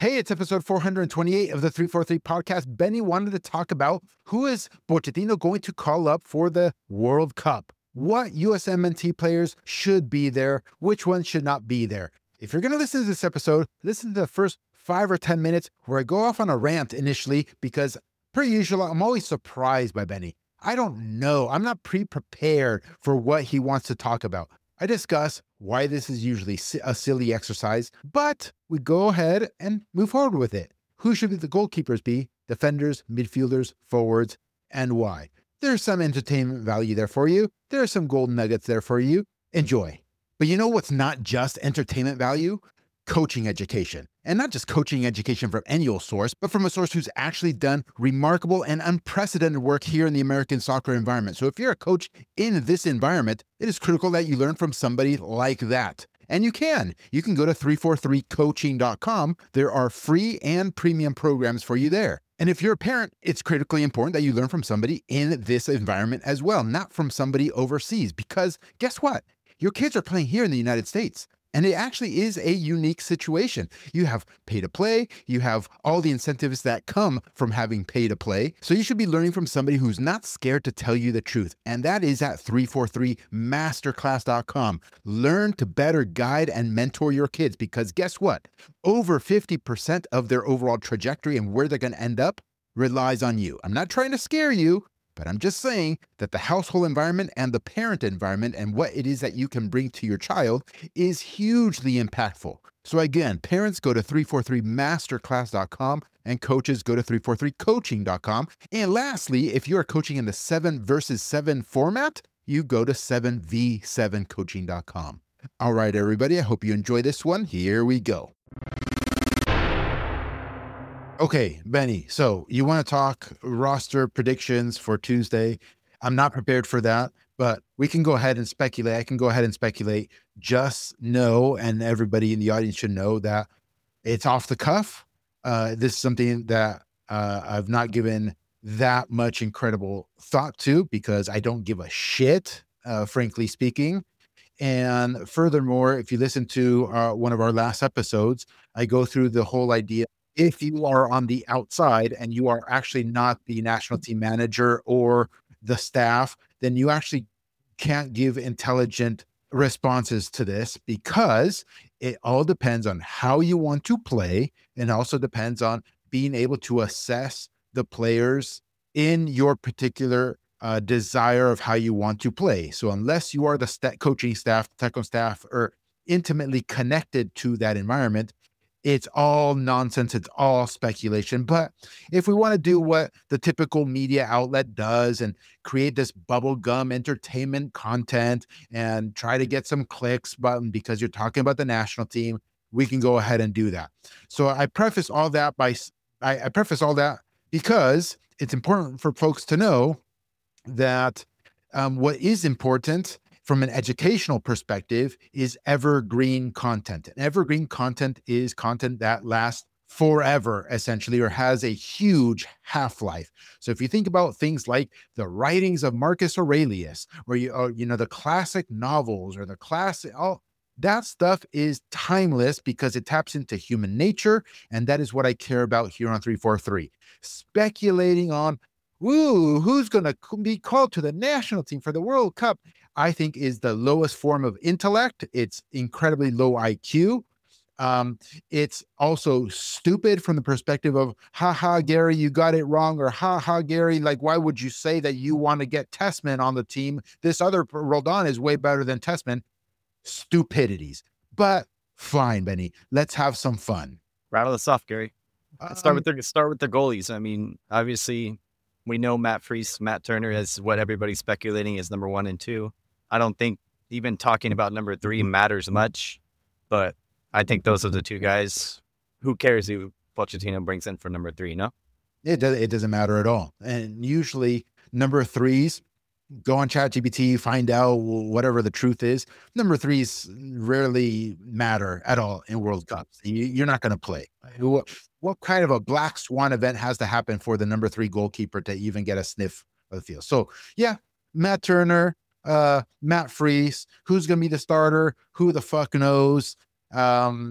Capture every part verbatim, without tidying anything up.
Hey, it's episode four hundred twenty-eight of the three forty-three podcast. Benny wanted to talk about who is Pochettino going to call up for the World Cup? What U S M N T players should be there? Which ones should not be there? If you're going to listen to this episode, listen to the first five or ten minutes where I go off on a rant initially because, per usual, I'm always surprised by Benny. I don't know. I'm not pre-prepared for what he wants to talk about. I discuss why this is usually a silly exercise, but we go ahead and move forward with it. Who should the goalkeepers be? Defenders, midfielders, forwards, and why? There's some entertainment value there for you. There are some golden nuggets there for you. Enjoy. But you know what's not just entertainment value? Coaching education. And not just coaching education from any old source, but from a source who's actually done remarkable and unprecedented work here in the American soccer environment. So if you're a coach in this environment, it is critical that you learn from somebody like that. And you can. You can go to three forty-three coaching dot com. There are free and premium programs for you there. And if you're a parent, it's critically important that you learn from somebody in this environment as well, not from somebody overseas. Because guess what? Your kids are playing here in the United States. And it actually is a unique situation. You have pay to play. You have all the incentives that come from having pay to play. So you should be learning from somebody who's not scared to tell you the truth. And that is at three forty-three masterclass dot com. Learn to better guide and mentor your kids because guess what? Over fifty percent of their overall trajectory and where they're going to end up relies on you. I'm not trying to scare you. But I'm just saying that the household environment and the parent environment and what it is that you can bring to your child is hugely impactful. So again, parents go to three forty-three masterclass dot com and coaches go to three forty-three coaching dot com. And lastly, if you're coaching in the seven versus seven format, you go to seven v seven coaching dot com. All right, everybody, I hope you enjoy this one. Here we go. Okay, Benny, so you want to talk roster predictions for Tuesday. I'm not prepared for that, but we can go ahead and speculate. I can go ahead and speculate. Just know, and everybody in the audience should know that it's off the cuff. Uh, this is something that uh, I've not given that much incredible thought to because I don't give a shit, uh, frankly speaking. And furthermore, if you listen to uh, one of our last episodes, I go through the whole idea. If you are on the outside and you are actually not the national team manager or the staff, then you actually can't give intelligent responses to this because it all depends on how you want to play and also depends on being able to assess the players in your particular uh, desire of how you want to play. So unless you are the st- coaching staff, technical staff, or intimately connected to that environment, it's all nonsense. It's all speculation. But if we want to do what the typical media outlet does and create this bubblegum entertainment content and try to get some clicks button because you're talking about the national team, we can go ahead and do that. So I preface all that by, I, I preface all that because it's important for folks to know that um, what is important from an educational perspective is evergreen content. And evergreen content is content that lasts forever, essentially, or has a huge half-life. So if you think about things like the writings of Marcus Aurelius, or you, or, you know, the classic novels or the classic, all that stuff is timeless because it taps into human nature. And that is what I care about here on three forty-three. Speculating on, woo, who's going to be called to the national team for the World Cup, I think is the lowest form of intellect. It's incredibly low I Q. Um, it's also stupid from the perspective of, ha ha, Gary, you got it wrong, or ha ha, Gary, like, why would you say that you want to get Tessman on the team? This other Roldan is way better than Tessman. Stupidities. But fine, Benny, let's have some fun. Rattle us off, Gary. Let's start with the start with the goalies. I mean, obviously, we know Matt Freese, Matt Turner is what everybody's speculating is number one and two. I don't think even talking about number three matters much, but I think those are the two guys. Who cares who Pochettino brings in for number three, no? It, does, it doesn't matter at all. And usually number threes, go on ChatGPT, find out whatever the truth is. Number threes rarely matter at all in World Cups. You, you're not going to play. What, what kind of a black swan event has to happen for the number three goalkeeper to even get a sniff of the field? So yeah, Matt Turner, uh, Matt Freese, who's going to be the starter? Who the fuck knows? Um,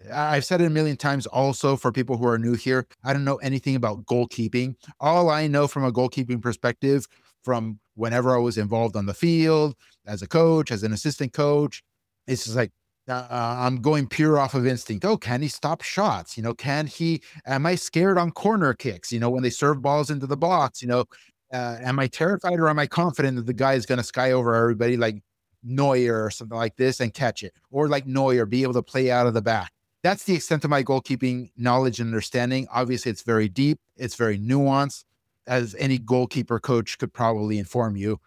I've said it a million times also for people who are new here. I don't know anything about goalkeeping. All I know from a goalkeeping perspective, from whenever I was involved on the field, as a coach, as an assistant coach, it's just like, uh, uh, I'm going pure off of instinct. Oh, can he stop shots? You know, can he, am I scared on corner kicks? You know, when they serve balls into the box, you know, uh, am I terrified or am I confident that the guy is going to sky over everybody like Neuer or something like this and catch it? Or like Neuer, be able to play out of the back. That's the extent of my goalkeeping knowledge and understanding. Obviously, it's very deep. It's very nuanced, as any goalkeeper coach could probably inform you.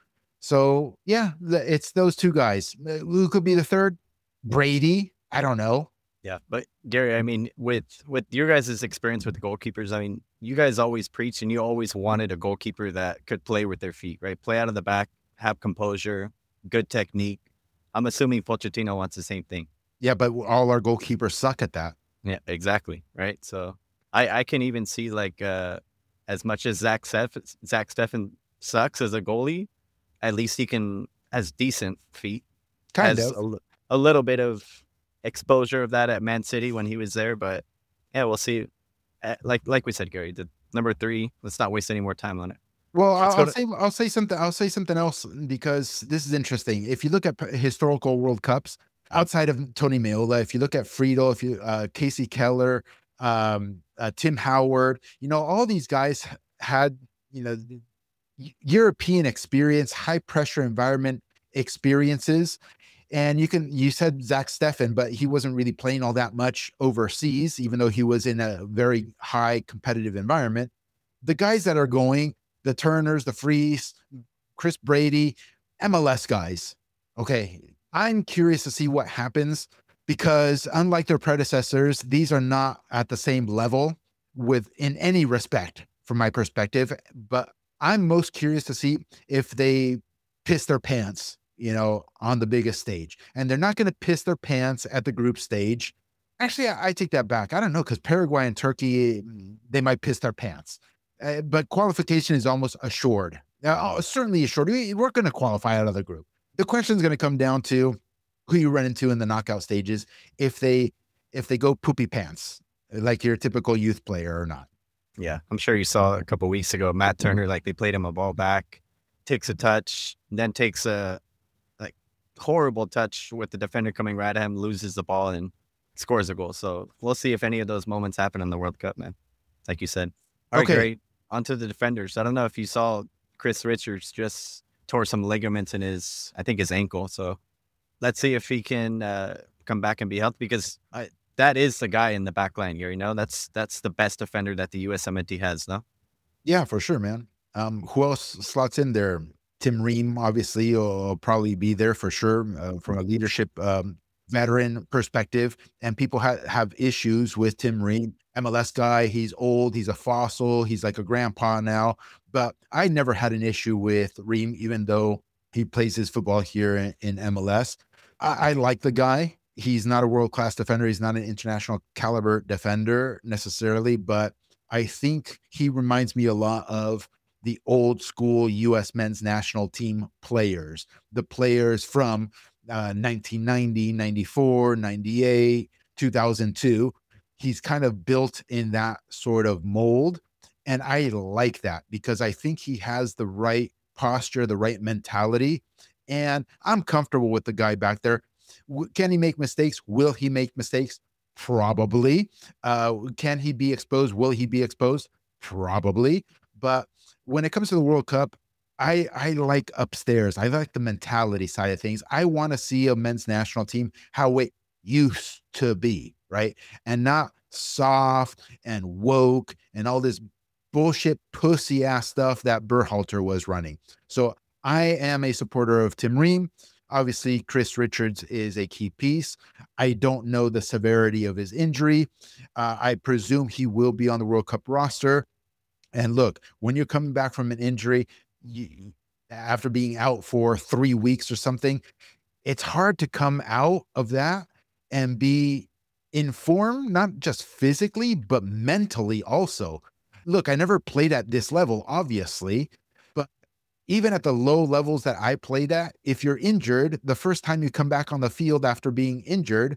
So yeah, the, it's those two guys. Uh, Who could be the third? Brady? I don't know. Yeah, but Gary, I mean, with with your guys' experience with the goalkeepers, I mean, you guys always preach and you always wanted a goalkeeper that could play with their feet, right? Play out of the back, have composure, good technique. I'm assuming Pochettino wants the same thing. Yeah, but all our goalkeepers suck at that. Yeah, exactly. Right. So I, I can even see like uh, as much as Zach Steff, Zach Steffen sucks as a goalie, at least he can has decent feet. Kind has of. a, li- a little bit of exposure of that at Man City when he was there, but yeah, we'll see. Uh, Like like we said, Gary, the number three. Let's not waste any more time on it. Well, Let's I'll, go I'll to say I'll say something. I'll say something else because this is interesting. If you look at p- historical World Cups outside of Tony Meola, if you look at Friedel, if you uh, Casey Keller, um, uh, Tim Howard, you know, all these guys h- had you know y- European experience, high pressure environment experiences. And you can, you said Zach Steffen, but he wasn't really playing all that much overseas, even though he was in a very high competitive environment. The guys that are going, the Turners, the Frees, Chris Brady, M L S guys. Okay. I'm curious to see what happens because unlike their predecessors, these are not at the same level with in any respect from my perspective. But I'm most curious to see if they piss their pants, you know, on the biggest stage. And they're not going to piss their pants at the group stage. Actually, I, I take that back. I don't know because Paraguay and Turkey, mm, they might piss their pants. Uh, but qualification is almost assured. Uh, oh, certainly assured. We, we're going to qualify out of the group. The question is going to come down to who you run into in the knockout stages. If they if they go poopy pants, like your typical youth player or not. Yeah, I'm sure you saw a couple weeks ago, Matt Turner, like they played him a ball back, takes a touch, then takes a like horrible touch with the defender coming right at him, loses the ball and scores a goal. So we'll see if any of those moments happen in the World Cup, man. Like you said. All right, Okay. great. On to the defenders. I don't know if you saw Chris Richards just tore some ligaments in his, I think his ankle. So let's see if he can uh, come back and be healthy because I, that is the guy in the back line here. You know, that's that's the best defender that the U S M N T has, no? Yeah, for sure, man. Um, who else slots in there? Tim Ream, obviously, will probably be there for sure uh, from a leadership um, veteran perspective. And people ha- have issues with Tim Ream, M L S guy. He's old. He's a fossil. He's like a grandpa now. But I never had an issue with Ream, even though he plays his football here in, in M L S. I, I like the guy. He's not a world class defender. He's not an international caliber defender necessarily, but I think he reminds me a lot of the old school U S men's national team players, the players from uh, nineteen ninety, ninety-four, ninety-eight, two thousand two. He's kind of built in that sort of mold. And I like that because I think he has the right posture, the right mentality. And I'm comfortable with the guy back there. W- Can he make mistakes? Will he make mistakes? Probably. Uh, can he be exposed? Will he be exposed? Probably. But when it comes to the World Cup, I I like upstairs. I like the mentality side of things. I want to see a men's national team how it used to be, right? And not soft and woke and all this bullshit pussy ass stuff that Berhalter was running. So I am a supporter of Tim Ream. Obviously, Chris Richards is a key piece. I don't know the severity of his injury. Uh, I presume he will be on the World Cup roster. And look, when you're coming back from an injury, you, after being out for three weeks or something, it's hard to come out of that and be informed, not just physically, but mentally also. Look, I never played at this level, obviously, but even at the low levels that I played at, if you're injured, the first time you come back on the field after being injured,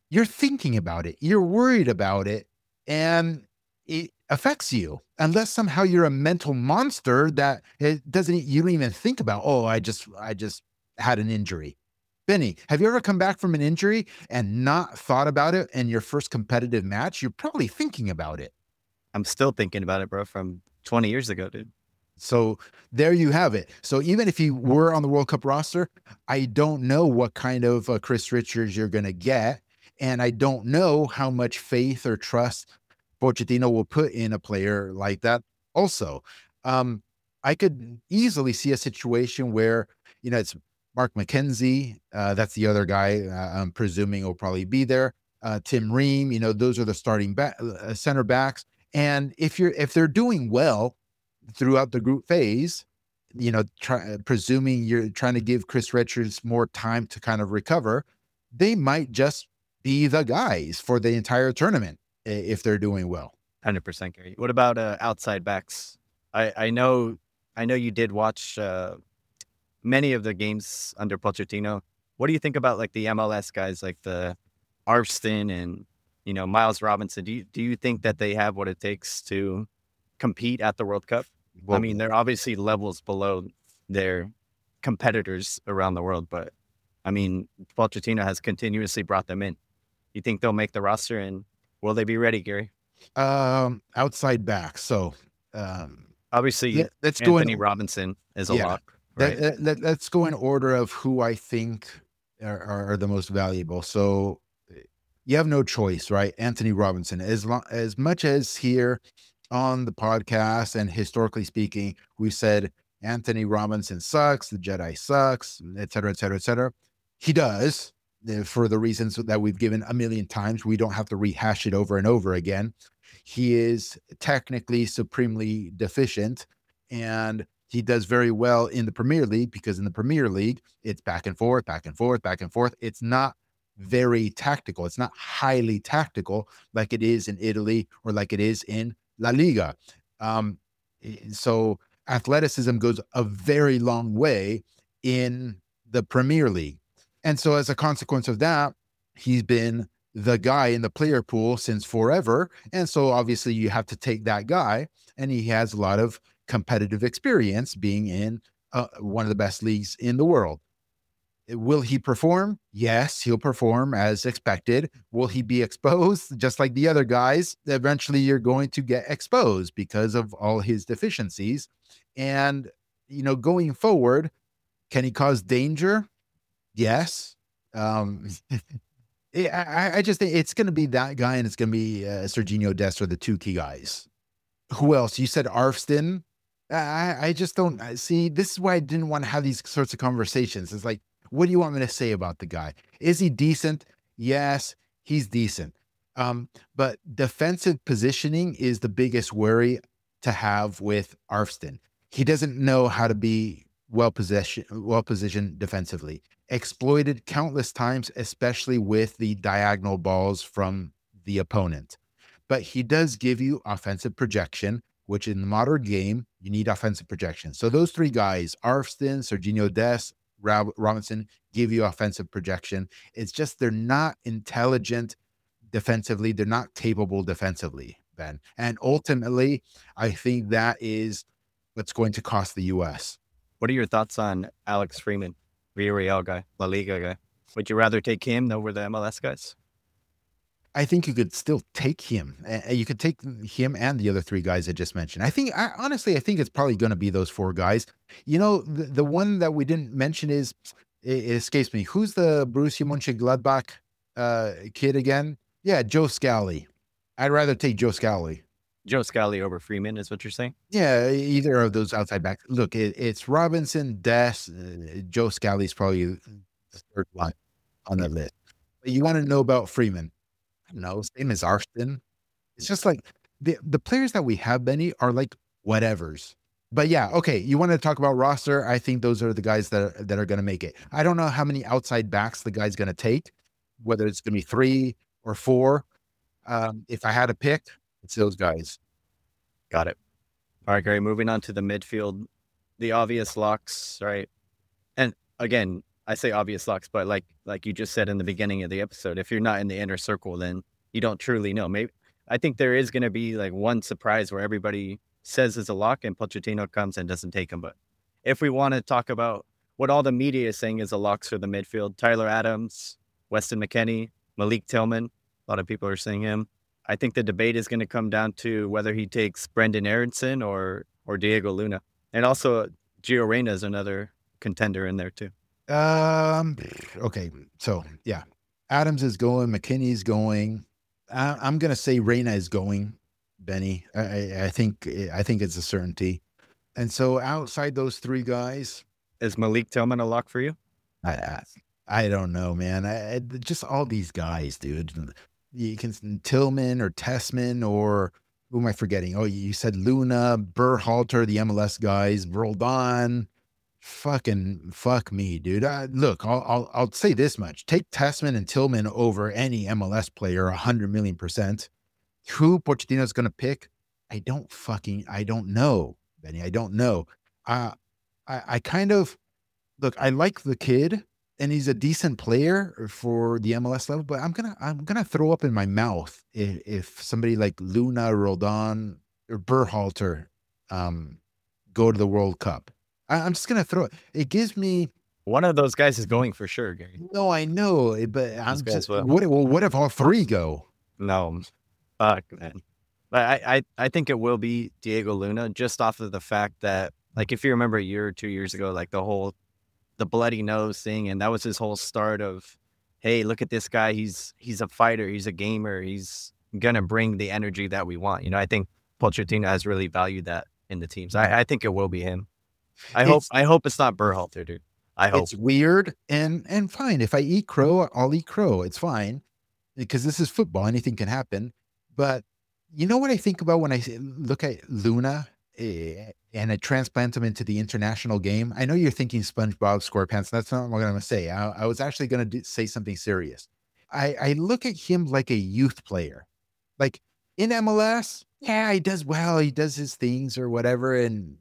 you're thinking about it, you're worried about it, and it affects you. Unless somehow you're a mental monster that it doesn't, you don't even think about, oh, I just, I just had an injury. Benny, have you ever come back from an injury and not thought about it in your first competitive match? You're probably thinking about it. I'm still thinking about it, bro, from twenty years ago, dude. So there you have it. So even if you were on the World Cup roster, I don't know what kind of uh, Chris Richards you're going to get. And I don't know how much faith or trust Pochettino will put in a player like that. Also, um, I could easily see a situation where, you know, it's Mark McKenzie. Uh, that's the other guy uh, I'm presuming will probably be there. Uh, Tim Ream, you know, those are the starting back, uh, center backs. And if you're, if they're doing well throughout the group phase, you know, try, presuming you're trying to give Chris Richards more time to kind of recover, they might just be the guys for the entire tournament if they're doing well. one hundred percent, Gary. What about uh, outside backs? I, I know I know you did watch uh, many of the games under Pochettino. What do you think about like the M L S guys like the Arvston and, you know, Miles Robinson? Do you, do you think that they have what it takes to compete at the World Cup? Well, I mean, they're obviously levels below their competitors around the world, but I mean, Pochettino has continuously brought them in. You think they'll make the roster, and will they be ready, Gary? Um, outside back. So, um, obviously, let, let's Anthony go in, Robinson is a yeah, lock. Right? Let, let, let's go in order of who I think are, are, are the most valuable. So, you have no choice, right? Anthony Robinson. As long as much as here on the podcast and historically speaking, we said Anthony Robinson sucks, the Jedi sucks, et cetera, et cetera, et cetera. He does, for the reasons that we've given a million times. We don't have to rehash it over and over again. He is technically supremely deficient, and he does very well in the Premier League, because in the Premier League, it's back and forth, back and forth, back and forth. It's not very tactical. It's not highly tactical like it is in Italy or like it is in La Liga. Um, so athleticism goes a very long way in the Premier League. And so as a consequence of that, he's been the guy in the player pool since forever. And so obviously you have to take that guy, and he has a lot of competitive experience being in uh, one of the best leagues in the world. Will he perform? Yes, he'll perform as expected. Will he be exposed? Just like the other guys, eventually you're going to get exposed because of all his deficiencies. And, you know, going forward, can he cause danger? Yes. Um, I, I just think it's going to be that guy, and it's going to be uh, Serginho Dest, are the two key guys. Who else? You said Arvston. I, I just don't see. This is why I didn't want to have these sorts of conversations. It's like, what do you want me to say about the guy? Is he decent? Yes, he's decent. Um, but defensive positioning is the biggest worry to have with Arvston. He doesn't know how to be well positioned, well positioned defensively. Exploited countless times, especially with the diagonal balls from the opponent. But he does give you offensive projection, which in the modern game, you need offensive projection. So those three guys, Arvston, Serginho Dest, Rob, Robinson, give you offensive projection. It's just they're not intelligent defensively. They're not capable defensively, Ben. And ultimately, I think that is what's going to cost the U S. What are your thoughts on Alex Freeman, Villarreal guy, La Liga guy? Would you rather take him over the M L S guys? I think you could still take him. Uh, you could take him and the other three guys I just mentioned. I think, I, honestly, I think it's probably going to be those four guys. You know, the, the one that we didn't mention is, it, it escapes me. Who's the Borussia Mönchengladbach uh, kid again? Yeah, Joe Scally. I'd rather take Joe Scally. Joe Scally over Freeman is what you're saying? Yeah, either of those outside backs. Look, it, it's Robinson, Dest, uh, Joe Scally's probably the third line on that list. But you want to know about Freeman? No, same as Arvston. It's just like the the players that we have, Benny, are like whatevers. But yeah, okay. You want to talk about roster? I think those are the guys that are, that are going to make it. I don't know how many outside backs the guy's going to take, whether it's going to be three or four. Um, if I had to pick, it's those guys. Got it. All right, Gary. Moving on to the midfield, the obvious locks, right? And again, I say obvious locks, but like like you just said in the beginning of the episode, if you're not in the inner circle, then you don't truly know. Maybe I think there is going to be like one surprise where everybody says is a lock and Pochettino comes and doesn't take him. But if we want to talk about what all the media is saying is a locks for the midfield, Tyler Adams, Weston McKennie, Malik Tillman, a lot of people are saying him. I think the debate is going to come down to whether he takes Brendan Aronson or or Diego Luna. And also Gio Reyna is another contender in there too. Um. Okay. So yeah, Adams is going. McKinney's going. I, I'm gonna say Reyna is going. Benny. I, I, I think. I think it's a certainty. And so outside those three guys, is Malik Tillman a lock for you? I I, I don't know, man. I, I just all these guys, dude. You can Tillman or Tessman or who am I forgetting? Oh, you said Luna, Berhalter, the M L S guys, Roldan. Fucking fuck me, dude. Uh, look, I'll, I'll I'll say this much: take Tessman and Tillman over any M L S player, a hundred million percent. Who Pochettino's going to pick? I don't fucking I don't know, Benny. I don't know. Uh, I I kind of look. I like the kid, and he's a decent player for the M L S level. But I'm gonna I'm gonna throw up in my mouth if, if somebody like Luna, Roldan, or Berhalter um, go to the World Cup. I'm just gonna throw it. It gives me one of those guys is going for sure, Gary. No, I know, but I'm just will. what? Well, what if all three go? No, fuck, man. But I, I, I think it will be Diego Luna, just off of the fact that, like, if you remember a year or two years ago, like the whole the bloody nose thing, and that was his whole start of, hey, look at this guy. He's he's a fighter. He's a gamer. He's gonna bring the energy that we want. You know, I think Pochettino has really valued that in the teams. I, I think it will be him. I it's, hope I hope it's not Berhalter, dude. I hope. It's weird and and fine. If I eat crow, I'll eat crow. It's fine because this is football. Anything can happen. But you know what I think about when I look at Luna eh, and I transplant him into the international game? I know you're thinking SpongeBob SquarePants. That's not what I'm going to say. I, I was actually going to say something serious. I, I look at him like a youth player. Like in M L S, yeah, he does well. He does his things or whatever. And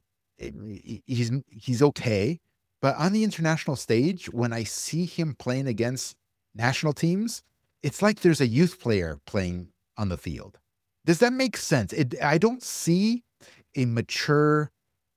he's he's okay, but on the international stage, when I see him playing against national teams, it's like there's a youth player playing on the field. Does that make sense? It, I don't see a mature,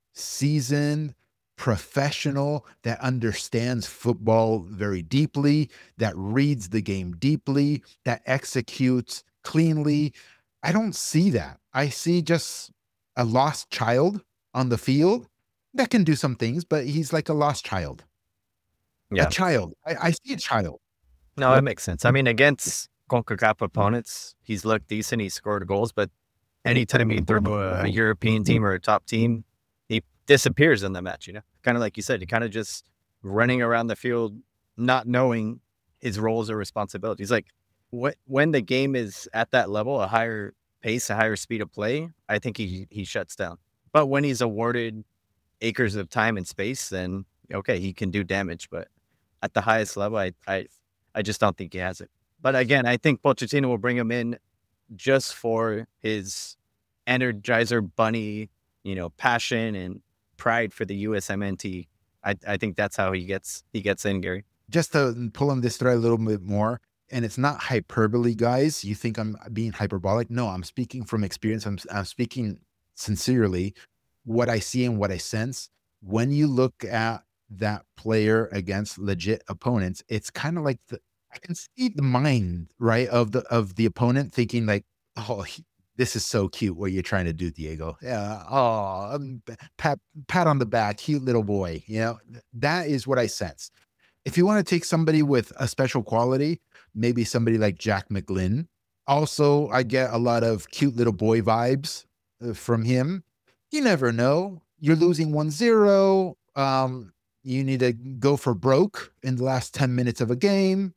seasoned professional that understands football very deeply, that reads the game deeply, that executes cleanly. I don't see that. I see just a lost child on the field that can do some things, but he's like a lost child. Yeah. A child. I, I see a child. No, it makes sense. I mean, against CONCACAF opponents, he's looked decent. He scored goals, but anytime he throws a European team or a top team, he disappears in the match, you know? Kind of like you said, he kind of just running around the field, not knowing his roles or responsibilities. Like what, when the game is at that level, a higher pace, a higher speed of play, I think he he shuts down. But when he's awarded acres of time and space, then okay, he can do damage. But at the highest level, I I, I just don't think he has it. But again, I think Pochettino will bring him in just for his Energizer Bunny, you know, passion and pride for the U S M N T. I I think that's how he gets he gets in, Gary. Just to pull on this thread a little bit more, and it's not hyperbole, guys. You think I'm being hyperbolic? No, I'm speaking from experience. I'm I'm speaking sincerely what I see and what I sense. When you look at that player against legit opponents, it's kind of like the I can see the mind, right, of the of the opponent thinking like, oh, he, this is so cute what you're trying to do, Diego. Yeah, oh, um, pat pat on the back, cute little boy. You know, that is what I sense. If you want to take somebody with a special quality, maybe somebody like Jack McGlynn. Also, I get a lot of cute little boy vibes from him. You never know. You're losing one zero. Um, you need to go for broke in the last ten minutes of a game.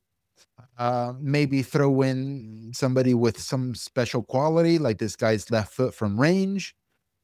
Uh, maybe throw in somebody with some special quality, like this guy's left foot from range.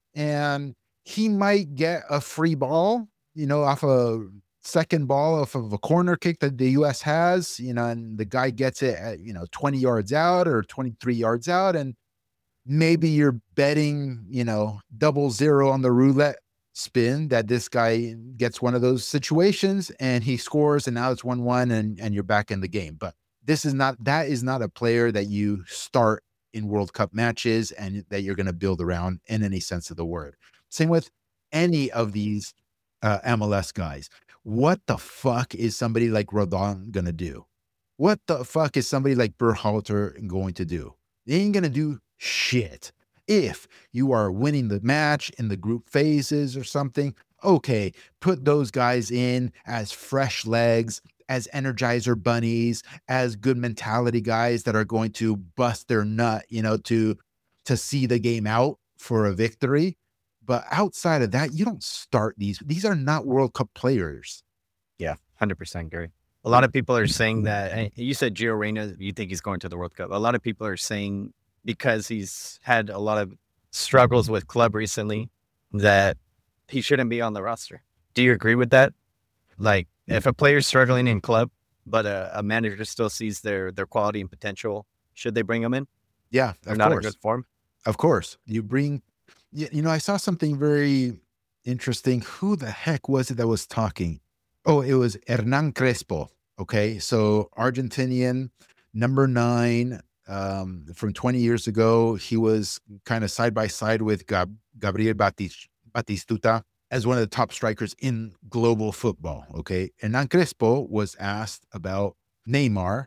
And he might get a free ball, you know, off a second ball off of a corner kick that the U S has, you know, and the guy gets it at, you know, twenty yards out or twenty-three yards out. And maybe you're betting, you know, double zero on the roulette spin that this guy gets one of those situations and he scores and now it's one one and, and you're back in the game. But this is not, that is not a player that you start in World Cup matches and that you're going to build around in any sense of the word. Same with any of these uh, M L S guys. What the fuck is somebody like Rodon going to do? What the fuck is somebody like Berhalter going to do? They ain't going to do shit. If you are winning the match in the group phases or something, okay, put those guys in as fresh legs, as energizer bunnies, as good mentality guys that are going to bust their nut, you know, to to see the game out for a victory. But outside of that, you don't start these. These are not World Cup players. Yeah, one hundred percent, Gary. A lot of people are saying that, you said Gio Reyna, you think he's going to the World Cup. A lot of people are saying because he's had a lot of struggles with club recently that he shouldn't be on the roster. Do you agree with that? Like, if a player's struggling in club, but a, a manager still sees their their quality and potential, should they bring him in? Yeah, They're of not course. in good form. Of course. You bring, you, you know, I saw something very interesting. Who the heck was it that was talking? Oh, it was Hernan Crespo. Okay. So Argentinian, number nine, um, from twenty years ago. He was kind of side by side with Gab- Gabriel Batis- Batistuta as one of the top strikers in global football. Okay. Hernan Crespo was asked about Neymar.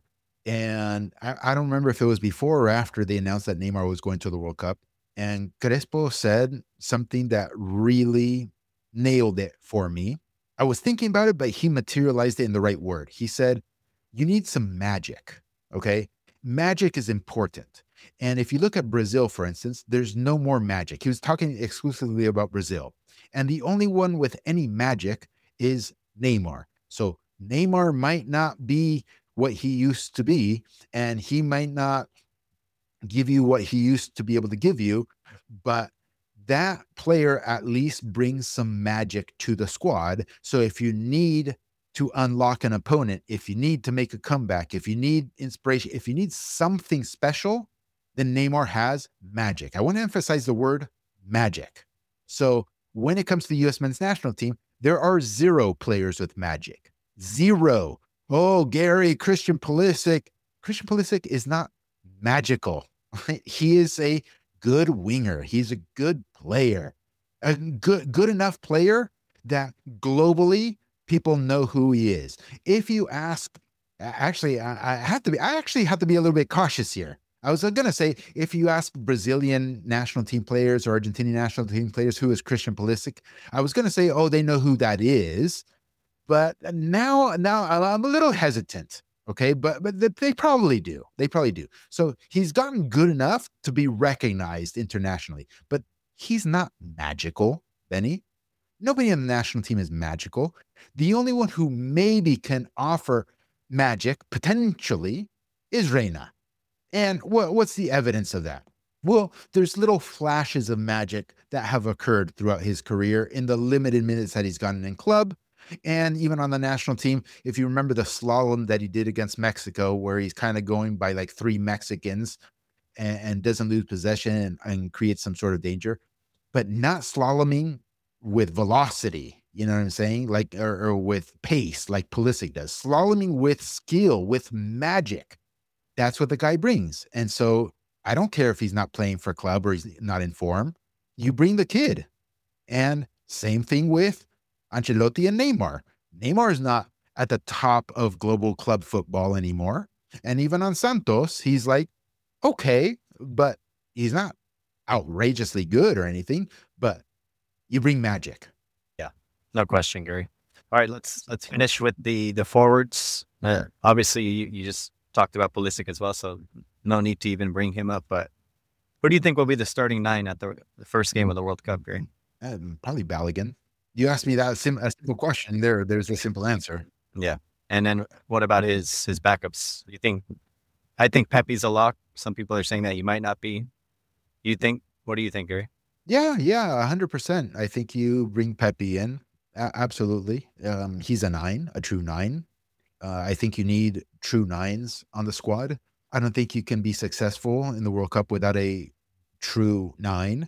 And I, I don't remember if it was before or after they announced that Neymar was going to the World Cup. And Crespo said something that really nailed it for me. I was thinking about it, but he materialized it in the right word. He said, you need some magic. Okay. Magic is important. And if you look at Brazil, for instance, there's no more magic. He was talking exclusively about Brazil. And the only one with any magic is Neymar. So Neymar might not be what he used to be, and he might not give you what he used to be able to give you, but that player at least brings some magic to the squad. So if you need to unlock an opponent, if you need to make a comeback, if you need inspiration, if you need something special, then Neymar has magic. I want to emphasize the word magic. So when it comes to the U S men's national team, there are zero players with magic. Zero. Oh, Gary, Christian Pulisic. Christian Pulisic is not magical. He is a good winger. He's a good player, a good, good enough player that globally people know who he is. If you ask, actually, I, I have to be, I actually have to be a little bit cautious here. I was going to say, if you ask Brazilian national team players or Argentinian national team players, who is Christian Pulisic? I was going to say, oh, they know who that is. But now, now I'm a little hesitant. Okay, but but they probably do. They probably do. So he's gotten good enough to be recognized internationally, but he's not magical, Benny. Nobody on the national team is magical. The only one who maybe can offer magic potentially is Reyna. And what, what's the evidence of that? Well, there's little flashes of magic that have occurred throughout his career in the limited minutes that he's gotten in club. And even on the national team, if you remember the slalom that he did against Mexico, where he's kind of going by like three Mexicans and, and doesn't lose possession and, and creates some sort of danger, but not slaloming with velocity, you know what I'm saying? Like, or, or with pace, like Pulisic does. Slaloming with skill, with magic. That's what the guy brings. And so I don't care if he's not playing for club or he's not in form. You bring the kid. And same thing with Ancelotti and Neymar. Neymar is not at the top of global club football anymore. And even on Santos, he's like, okay, but he's not outrageously good or anything, but you bring magic. Yeah, no question, Gary. All right, let's let's finish with the the forwards. Uh, obviously, you, you just talked about Pulisic as well, so no need to even bring him up. But who do you think will be the starting nine at the, the first game of the World Cup, Gary? Um, probably Balogun. You asked me that sim- a simple question. There, there's a simple answer. Yeah. And then what about his his backups? You think? I think Pepe's a lock. Some people are saying that he might not be. You think? What do you think, Gary? Yeah, yeah, a hundred percent. I think you bring Pepe in. A- absolutely. Um, he's a nine, a true nine. Uh, I think you need true nines on the squad. I don't think you can be successful in the World Cup without a true nine.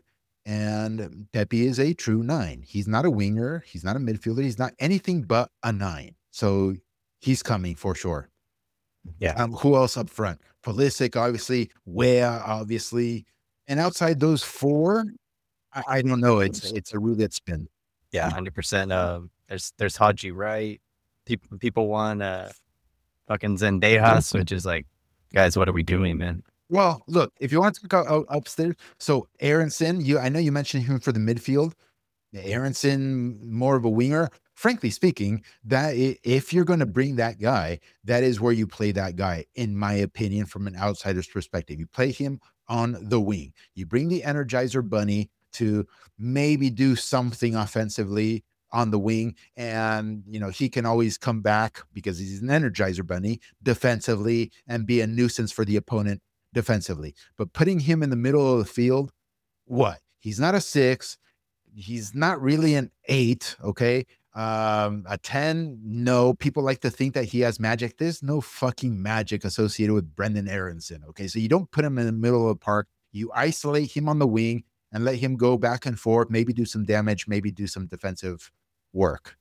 And Pepe is a true nine. He's not a winger. He's not a midfielder. He's not anything but a nine. So he's coming for sure. Yeah. Um, who else up front? Pulisic, obviously. Wea, obviously. And outside those four, I, I don't know. It's it's a roulette spin. Yeah, hundred percent. Um, there's there's Haji Wright. People people want uh fucking Zendejas, which is like, guys, what are we doing, man? Well, look, if you want to go out upstairs, so Aronson, you I know you mentioned him for the midfield. Aronson, more of a winger. Frankly speaking, that i- if you're going to bring that guy, that is where you play that guy, in my opinion, from an outsider's perspective. You play him on the wing. You bring the Energizer Bunny to maybe do something offensively on the wing, and you know he can always come back because he's an Energizer Bunny defensively and be a nuisance for the opponent defensively. But putting him in the middle of the field, what? He's not a six. He's not really an eight. Okay. Um, a ten, no. People like to think that he has magic. There's no fucking magic associated with Brendan Aronson. Okay. So you don't put him in the middle of the park. You isolate him on the wing and let him go back and forth, maybe do some damage, maybe do some defensive work.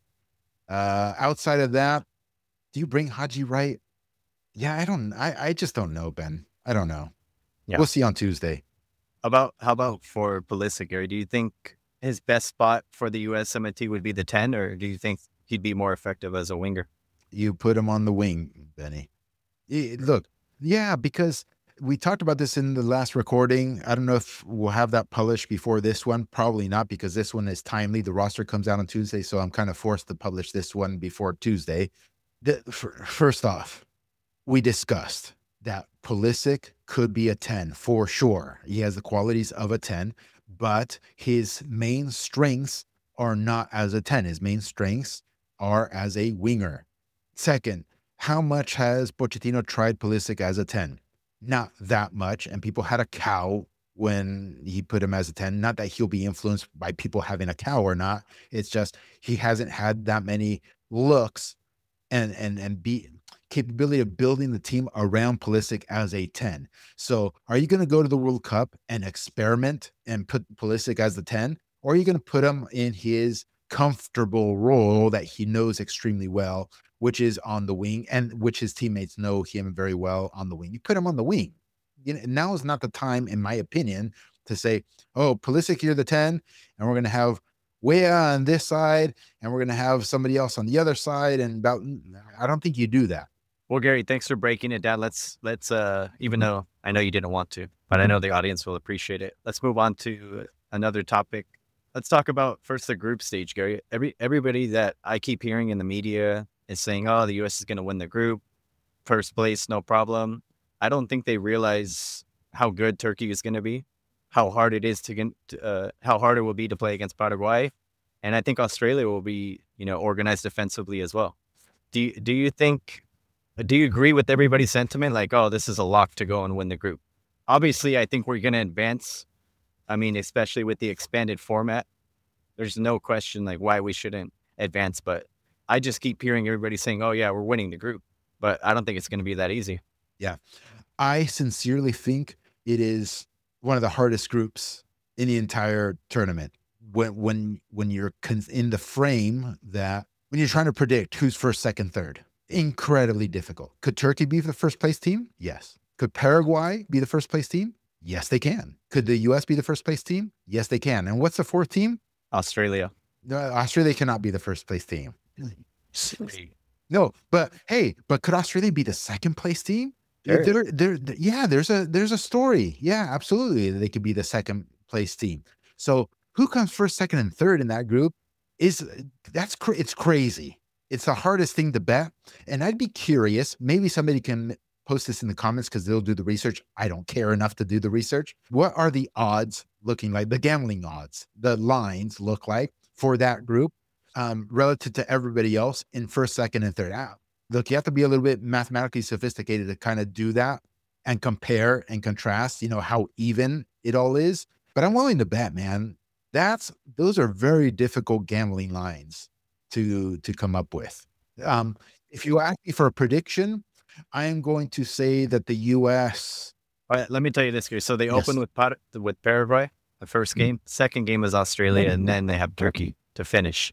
Uh, outside of that, do you bring Haji Wright? Yeah, I don't, I, I just don't know, Ben. I don't know. Yeah. We'll see on Tuesday. About how about for Pulisic, Gary? Do you think his best spot for the U S M T would be the ten, or do you think he'd be more effective as a winger? You put him on the wing, Benny. Eh, Look, yeah, because we talked about this in the last recording. I don't know if we'll have that published before this one. Probably not, because this one is timely. The roster comes out on Tuesday, so I'm kind of forced to publish this one before Tuesday. The, f- first off, we discussed that Pulisic could be a ten for sure. He has the qualities of a ten, but his main strengths are not as a ten. His main strengths are as a winger. Second, how much has Pochettino tried Pulisic as a ten? Not that much. And people had a cow when he put him as a ten. Not that he'll be influenced by people having a cow or not. It's just he hasn't had that many looks and and and be capability of building the team around Pulisic as a ten. So are you going to go to the World Cup and experiment and put Pulisic as the ten? Or are you going to put him in his comfortable role that he knows extremely well, which is on the wing, and which his teammates know him very well on the wing? You put him on the wing. You know, now is not the time, in my opinion, to say, oh, Pulisic, you're the ten, and we're going to have Wea on this side, and we're going to have somebody else on the other side. And about, I don't think you do that. Well, Gary, thanks for breaking it down. Let's let's uh even though I know you didn't want to, but I know the audience will appreciate it. Let's move on to another topic. Let's talk about first the group stage, Gary. Every everybody that I keep hearing in the media is saying, "Oh, the U S is going to win the group, first place, no problem." I don't think they realize how good Turkey is going to be, how hard it is to get, uh, how hard it will be to play against Paraguay, and I think Australia will be, you know, organized defensively as well. Do you, do you think? Do you agree with everybody's sentiment? Like, oh, this is a lock to go and win the group. Obviously, I think we're going to advance. I mean, especially with the expanded format, there's no question like why we shouldn't advance. But I just keep hearing everybody saying, oh, yeah, we're winning the group. But I don't think it's going to be that easy. Yeah. I sincerely think it is one of the hardest groups in the entire tournament. When when when you're con- in the frame that when you're trying to predict who's first, second, third. Incredibly difficult. Could Turkey be the first place team? Yes. Could Paraguay be the first place team? Yes, they can. Could the U S be the first place team? Yes, they can. And what's the fourth team? Australia. No, Australia cannot be the first place team. No, but hey, but could Australia be the second place team? Sure. There, there, there, yeah, there's a there's a story. Yeah, absolutely. They could be the second place team. So who comes first, second, and third in that group is that's cra- it's crazy. It's the hardest thing to bet. And I'd be curious, maybe somebody can post this in the comments because they'll do the research. I don't care enough to do the research. What are the odds looking like? The gambling odds, the lines look like for that group um, relative to everybody else in first, second, and third. Out. Look, you have to be a little bit mathematically sophisticated to kind of do that and compare and contrast, you know, how even it all is. But I'm willing to bet, man, that's those are very difficult gambling lines to to come up with. Um, if you ask me for a prediction, I am going to say that the U S. All right, let me tell you this, Gary. So they Yes. open with Par- with Paraguay. The first game, second game is Australia, and then they have Turkey to finish.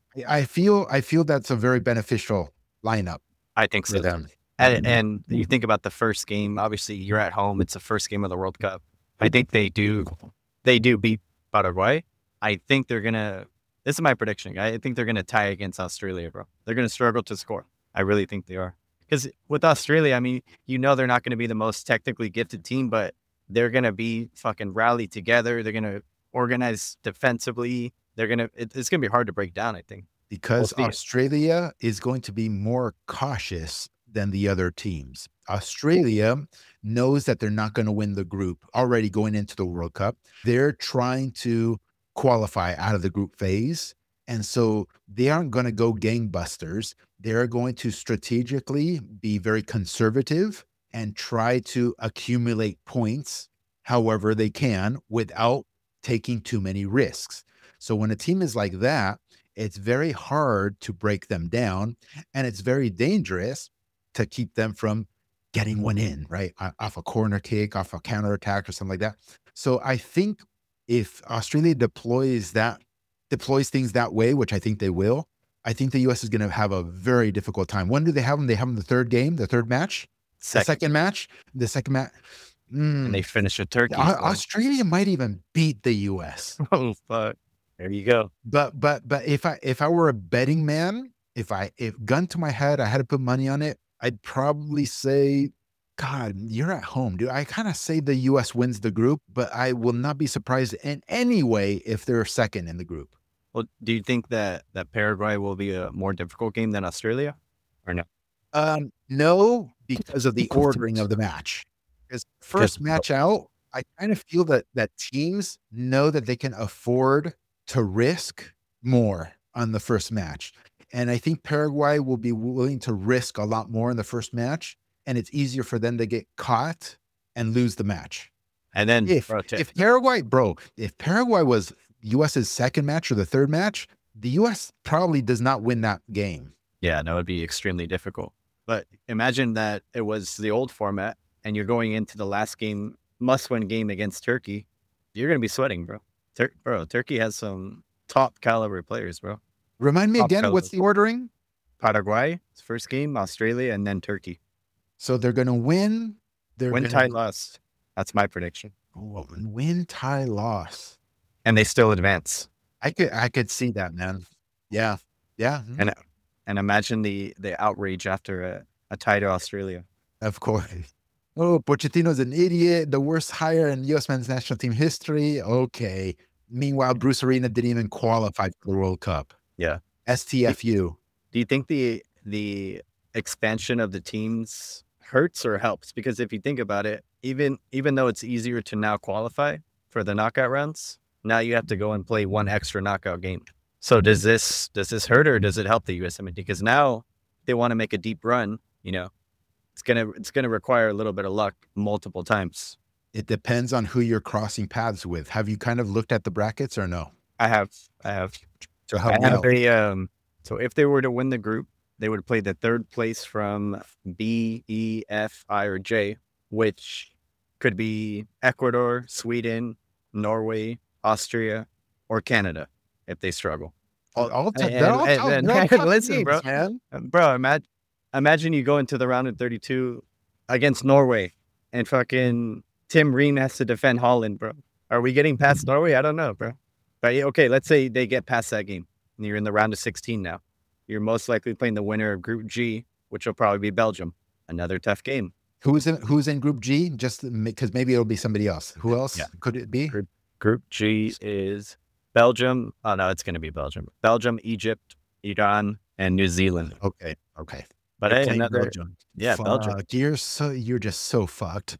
I feel I feel that's a very beneficial lineup. I think so. For them. And, and you think about the first game. Obviously, you're at home. It's the first game of the World Cup. I think they do. They do beat Paraguay. I think they're gonna. This is my prediction. I think they're gonna tie against Australia, bro. They're gonna struggle to score. I really think they are. Because with Australia, I mean, you know, they're not going to be the most technically gifted team, but they're going to be fucking rallied together. They're going to organize defensively. They're going to, it, it's going to be hard to break down, I think. Because We'll see. Australia is going to be more cautious than the other teams. Australia knows that they're not going to win the group already going into the World Cup. They're trying to qualify out of the group phase. And so they aren't going to go gangbusters. They're going to strategically be very conservative and try to accumulate points however they can without taking too many risks. So when a team is like that, it's very hard to break them down, and it's very dangerous to keep them from getting one in, right? Off a corner kick, off a counterattack or something like that. So I think if Australia deploys that deploys things that way, which I think they will, I think the U S is going to have a very difficult time. When do they have them? They have them the third game, the third match, second. the second match, the second match. Mm. And they finish with Turkey. A- Australia might even beat the U S. Oh, fuck. There you go. But, but, but if I, if I were a betting man, if I, if gun to my head, I had to put money on it, I'd probably say, God, you're at home, dude. I kind of say the U S wins the group, but I will not be surprised in any way if they're second in the group. Well, do you think that, that Paraguay will be a more difficult game than Australia or no? Um, no, because of the ordering of the match. Because first match out, I kind of feel that that teams know that they can afford to risk more on the first match. And I think Paraguay will be willing to risk a lot more in the first match. And it's easier for them to get caught and lose the match. And then if, if Paraguay, bro, if Paraguay was US's second match or the third match, the U S probably does not win that game. Yeah, no, it'd be extremely difficult. But imagine that it was the old format and you're going into the last game, must-win game against Turkey. You're going to be sweating, bro. Tur- bro, Turkey has some top caliber players, bro. Remind me top again, caliber. What's the ordering? Paraguay, first game, Australia, and then Turkey. So they're going to win. They're win, gonna... tie, loss. That's my prediction. Oh, win, tie, loss. And they still advance. I could, I could see that, man. Yeah, yeah. And and imagine the the outrage after a, a tie to Australia. Of course. Oh, Pochettino's an idiot. The worst hire in U S men's national team history. Okay. Meanwhile, Bruce Arena didn't even qualify for the World Cup. Yeah. S T F U. Do you think the the expansion of the teams hurts or helps? Because if you think about it, even even though it's easier to now qualify for the knockout rounds, now you have to go and play one extra knockout game. So does this does this hurt or does it help the U S? I mean, because now they want to make a deep run, you know, it's gonna it's gonna require a little bit of luck multiple times. It depends on who you're crossing paths with. Have you kind of looked at the brackets or no? I have. I have. So how I have a, um so if they were to win the group, they would play the third place from B, E, F, I, or J, which could be Ecuador, Sweden, Norway, Austria, or Canada if they struggle. All, all t- and, all and, tough, and, all and tough listen, games, bro, man. bro, imagine, imagine you go into the round of thirty-two against Norway and fucking Tim Ream has to defend Holland, bro. Are we getting past Norway? I don't know, bro. But okay, let's say they get past that game and you're in the round of sixteen now. You're most likely playing the winner of Group G, which will probably be Belgium. Another tough game. Who's in Who's in Group G? Just because maybe it'll be somebody else. Who else yeah. could it be? Group, group G is Belgium. Oh no, it's going to be Belgium. Belgium, Egypt, Iran, and New Zealand. Okay, okay. But hey, another Belgium. Yeah, Fuck. Belgium. You're so you're just so fucked.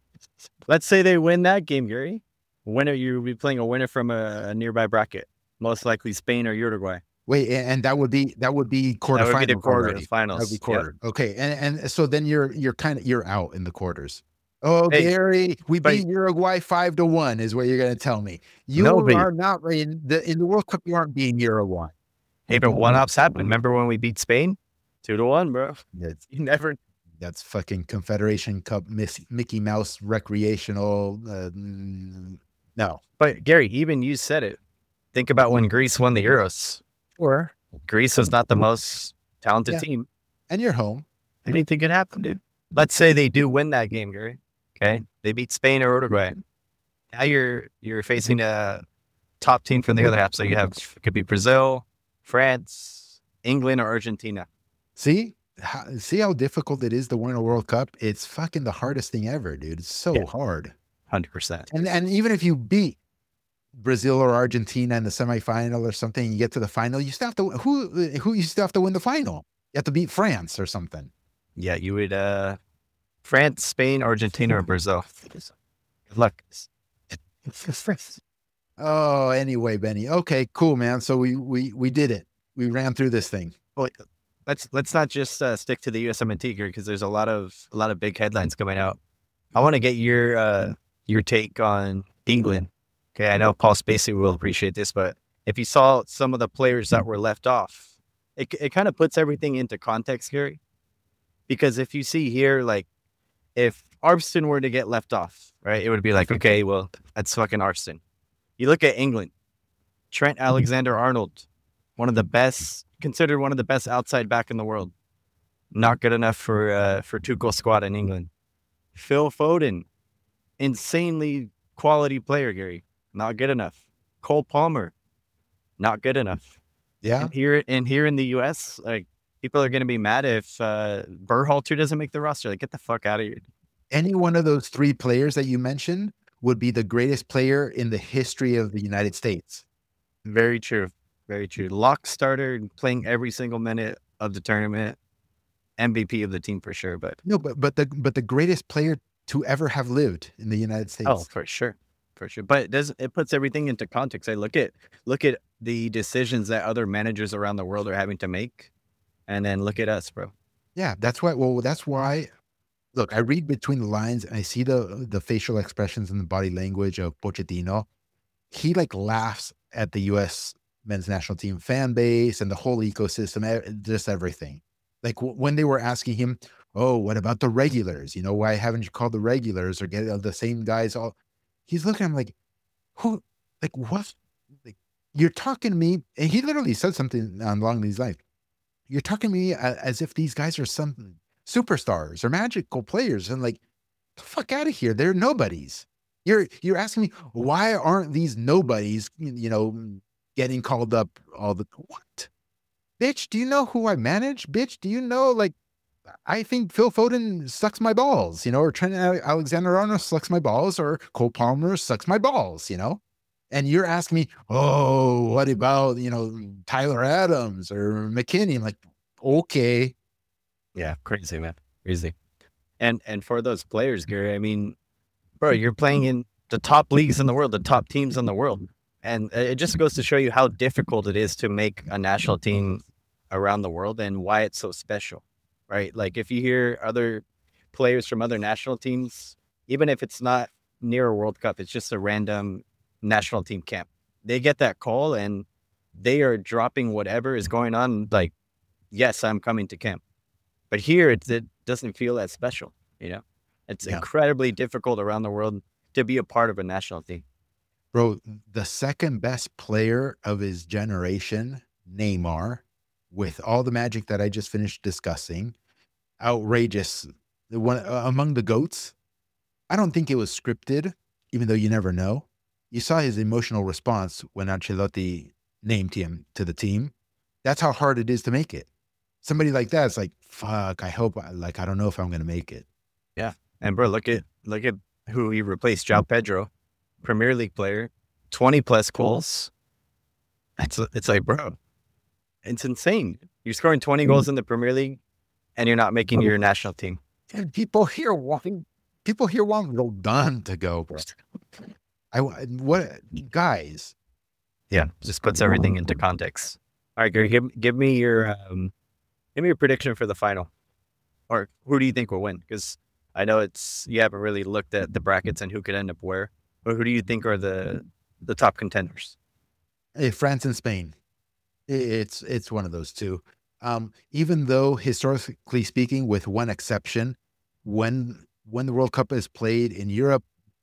Let's say they win that game, Gary. Winner, you'll be playing a winner from a, a nearby bracket. Most likely Spain or Uruguay. Wait, and that would be that would be quarterfinals. That would be the quarter finals. That would be quarter. Yep. Okay, and and so then you're you're kind of you're out in the quarters. Oh, hey, Gary, we but, beat Uruguay five to one, is what you're going to tell me. You no, but, are not in the in the World Cup. You aren't beating Uruguay. Hey, but one ups happened. Remember when we beat Spain, two to one, bro? That's, you never. That's fucking Confederation Cup, Miss, Mickey Mouse recreational. Uh, No. But Gary, even you said it. Think about when Greece won the Euros. Or Greece was not the most talented yeah, team. and you're home. Anything could happen, dude. Let's say they do win that game, Gary. Okay, they beat Spain or Uruguay. Now you're you're facing a top team from the other half. So you have it could be Brazil, France, England, or Argentina. See, how, see how difficult it is to win a World Cup. It's fucking the hardest thing ever, dude. It's so Yeah. hard. Hundred percent. And and even if you beat Brazil or Argentina in the semifinal or something, and you get to the final, you still have to who who you still have to win the final. You have to beat France or something. Yeah, you would uh France, Spain, Argentina, or Brazil. Good luck. Oh, anyway, Benny. Okay, cool, man. So we we we did it. We ran through this thing. Well, let's let's not just uh, stick to the U S M N T because there's a lot of a lot of big headlines coming out. I want to get your uh, your take on England. Okay, I know Paul Spacey will appreciate this, but if you saw some of the players that were left off, it it kind of puts everything into context, Gary. Because if you see here, like if Armstrong were to get left off, right, it would be like, okay, well, that's fucking Armstrong. You look at England, Trent Alexander-Arnold, one of the best, considered one of the best outside back in the world. Not good enough for uh, for Tuchel's squad in England. Phil Foden, insanely quality player, Gary. Not good enough. Cole Palmer, not good enough. Yeah. And here and here in the U S, like people are going to be mad if uh, Berhalter doesn't make the roster. Like, get the fuck out of here. Any one of those three players that you mentioned would be the greatest player in the history of the United States. Very true. Very true. Lock starter, playing every single minute of the tournament. M V P of the team for sure. But no, but but the but the greatest player to ever have lived in the United States. Oh, for sure. For sure. But it does it puts everything into context. I look at look at the decisions that other managers around the world are having to make. And then look at us, bro. Yeah, that's why well, that's why look, I read between the lines and I see the the facial expressions and the body language of Pochettino. He like laughs at the U S men's national team fan base and the whole ecosystem, just everything. Like w- when they were asking him, "Oh, what about the regulars? You know, why haven't you called the regulars or get the same guys?" All he's looking at him like, "Who? Like what? Like you're talking to me?" And he literally said something along these lines. You're talking to me as if these guys are some superstars or magical players, and like, the fuck out of here. They're nobodies. You're you're asking me why aren't these nobodies, you know, getting called up all the what? Bitch, do you know who I manage? Bitch, do you know like I think Phil Foden sucks my balls, you know, or Trent Alexander-Arnold sucks my balls, or Cole Palmer sucks my balls, you know? And you're asking me, oh, what about, you know, Tyler Adams or McKinney? I'm like, okay. Yeah, crazy, man. Crazy. And and for those players, Gary, I mean, bro, you're playing in the top leagues in the world, the top teams in the world. And it just goes to show you how difficult it is to make a national team around the world and why it's so special, right? Like if you hear other players from other national teams, even if it's not near a World Cup, it's just a random national team camp. They get that call and they are dropping whatever is going on. Like, yes, I'm coming to camp. But here it, it doesn't feel that special, you know? It's yeah. incredibly difficult around the world to be a part of a national team. Bro, the second best player of his generation, Neymar, with all the magic that I just finished discussing, outrageous, one uh, among the GOATs. I don't think it was scripted, even though you never know. You saw his emotional response when Ancelotti named him to the team. That's how hard it is to make it. Somebody like that is like, fuck, I hope, I, like, I don't know if I'm going to make it. Yeah. And bro, look at, look at who he replaced, João Pedro, Premier League player, twenty plus goals. It's, it's like, bro, it's insane. You're scoring twenty goals in the Premier League and you're not making your national team. And people here wanting, people here want Roldan to go, bro. I, what, guys. Yeah. Just puts everything into context. All right, Gary, give, give me your, um, give me your prediction for the final, or who do you think will win? Because I know it's you haven't really looked at the brackets and who could end up where, but who do you think are the the top contenders? Hey, France and Spain. It's it's one of those two. Um, even though historically speaking, with one exception, when when the World Cup is played in Europe,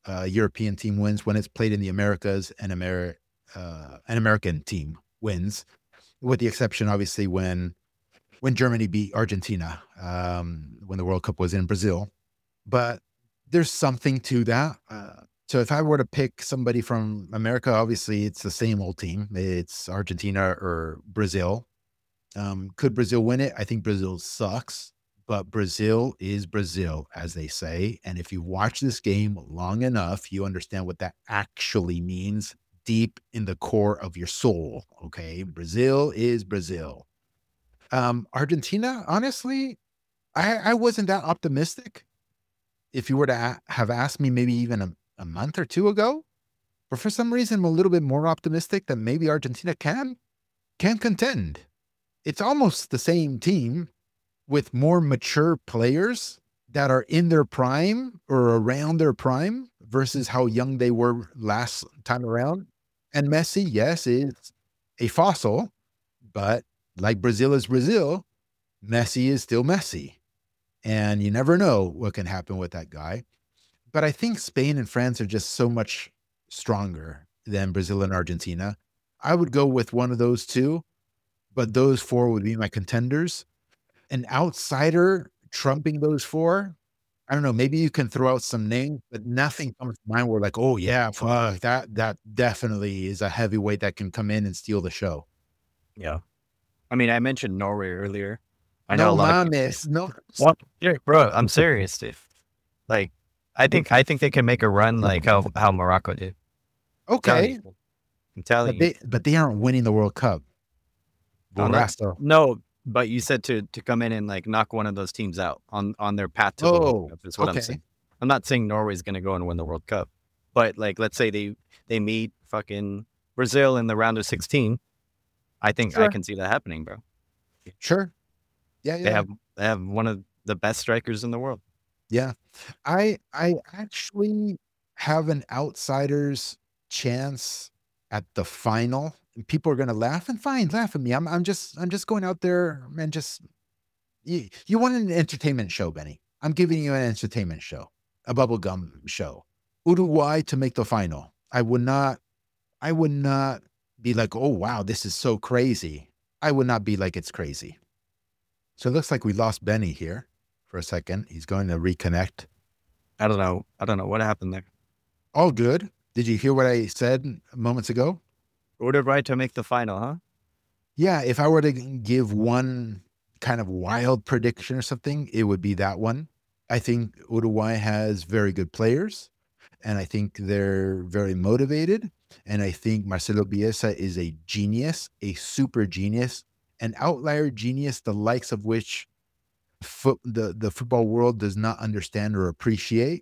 uh, European team wins. When it's played in the Americas, an, Ameri- uh, an American team wins, with the exception, obviously, when when Germany beat Argentina, um, when the World Cup was in Brazil. But there's something to that. Uh, so if I were to pick somebody from America, obviously it's the same old team. It's Argentina or Brazil. Um, could Brazil win it? I think Brazil sucks, but Brazil is Brazil, as they say. And if you watch this game long enough, you understand what that actually means deep in the core of your soul. Okay. Brazil is Brazil. Um, Argentina, honestly, I, I wasn't that optimistic. If you were to a- have asked me maybe even a, a month or two ago, but for some reason, I'm a little bit more optimistic that maybe Argentina can, can contend. It's almost the same team with more mature players that are in their prime or around their prime versus how young they were last time around. And Messi, yes, is a fossil, but like Brazil is Brazil, Messi is still Messi. And you never know what can happen with that guy. But I think Spain and France are just so much stronger than Brazil and Argentina. I would go with one of those two, but those four would be my contenders. An outsider trumping those four, I don't know, maybe you can throw out some names, but nothing comes to mind where like, oh yeah, fuck, that that definitely is a heavyweight that can come in and steal the show. Yeah. I mean, I mentioned Norway earlier. I know a No lot of people. mames, no. What? Yeah, bro, I'm serious, dude. Like, I think I think they can make a run like how how Morocco did. I'm telling Okay, you. I'm telling but you. they but they aren't winning the World Cup. I'm not, Borrasto. no, but you said to to come in and like knock one of those teams out on on their path to the World Oh, Cup is what I'm okay. saying. I'm not saying Norway's going to go and win the World Cup, but like let's say they they meet fucking Brazil in the round of sixteen. I think I Sure. can see that happening, bro. Sure. Yeah, They yeah. have they have one of the best strikers in the world. Yeah. I I actually have an outsider's chance at the final. And people are gonna laugh and fine, laugh at me. I'm I'm just I'm just going out there and just you, you want an entertainment show, Benny. I'm giving you an entertainment show, a bubblegum show. Uruguay to make the final. I would not I would not be like, oh wow, this is so crazy. I would not be like it's crazy. So it looks like we lost Benny here for a second. He's going to reconnect. I don't know. I don't know what happened there. All good. Did you hear what I said moments ago? Uruguay to make the final, huh? Yeah, if I were to give one kind of wild prediction or something, it would be that one. I think Uruguay has very good players, and I think they're very motivated. And I think Marcelo Bielsa is a genius, a super genius, an outlier genius, the likes of which foot, the, the football world does not understand or appreciate.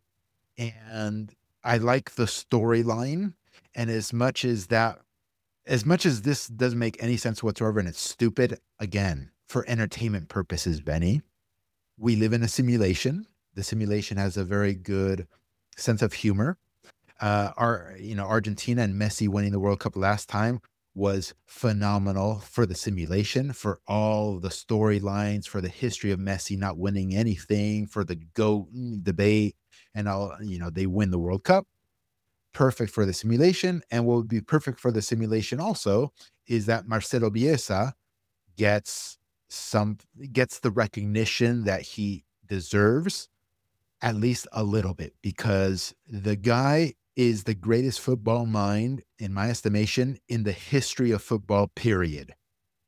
And I like the storyline. And as much as that, as much as this doesn't make any sense whatsoever, and it's stupid, again, for entertainment purposes, Benny, we live in a simulation. The simulation has a very good sense of humor. Uh, our, you know, Argentina and Messi winning the World Cup last time was phenomenal for the simulation, for all the storylines, for the history of Messi not winning anything, for the GOAT debate, and all, you know, they win the World Cup. Perfect for the simulation. And what would be perfect for the simulation also is that Marcelo Bielsa gets some gets the recognition that he deserves, at least a little bit, because the guy is the greatest football mind, in my estimation, in the history of football, period.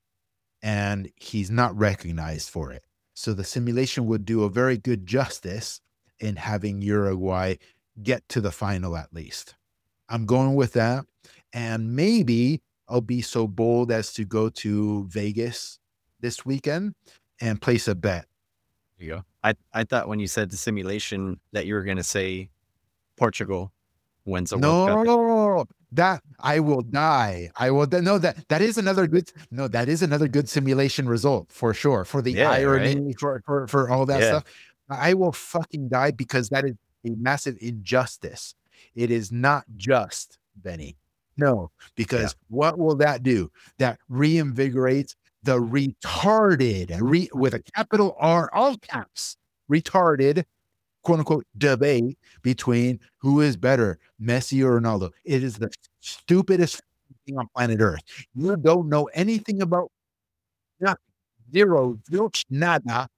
And he's not recognized for it. So the simulation would do a very good justice in having Uruguay get to the final at least. I'm going with that. And maybe I'll be so bold as to go to Vegas this weekend and place a bet. There you go. I, I thought when you said the simulation that you were going to say Portugal wins a World Cup. No, that I will die. I will no that that is another good no that is another good simulation result for sure, for the Yeah, irony, right? for, for for all that Yeah. stuff. I will fucking die because that is a massive injustice. It is not just, Benny. No, because what will that do? That reinvigorates the retarded, re, with a capital R, all caps, retarded quote unquote debate between who is better, Messi or Ronaldo. It is the stupidest thing on planet Earth. You don't know anything about nothing, zero, zilch, nada,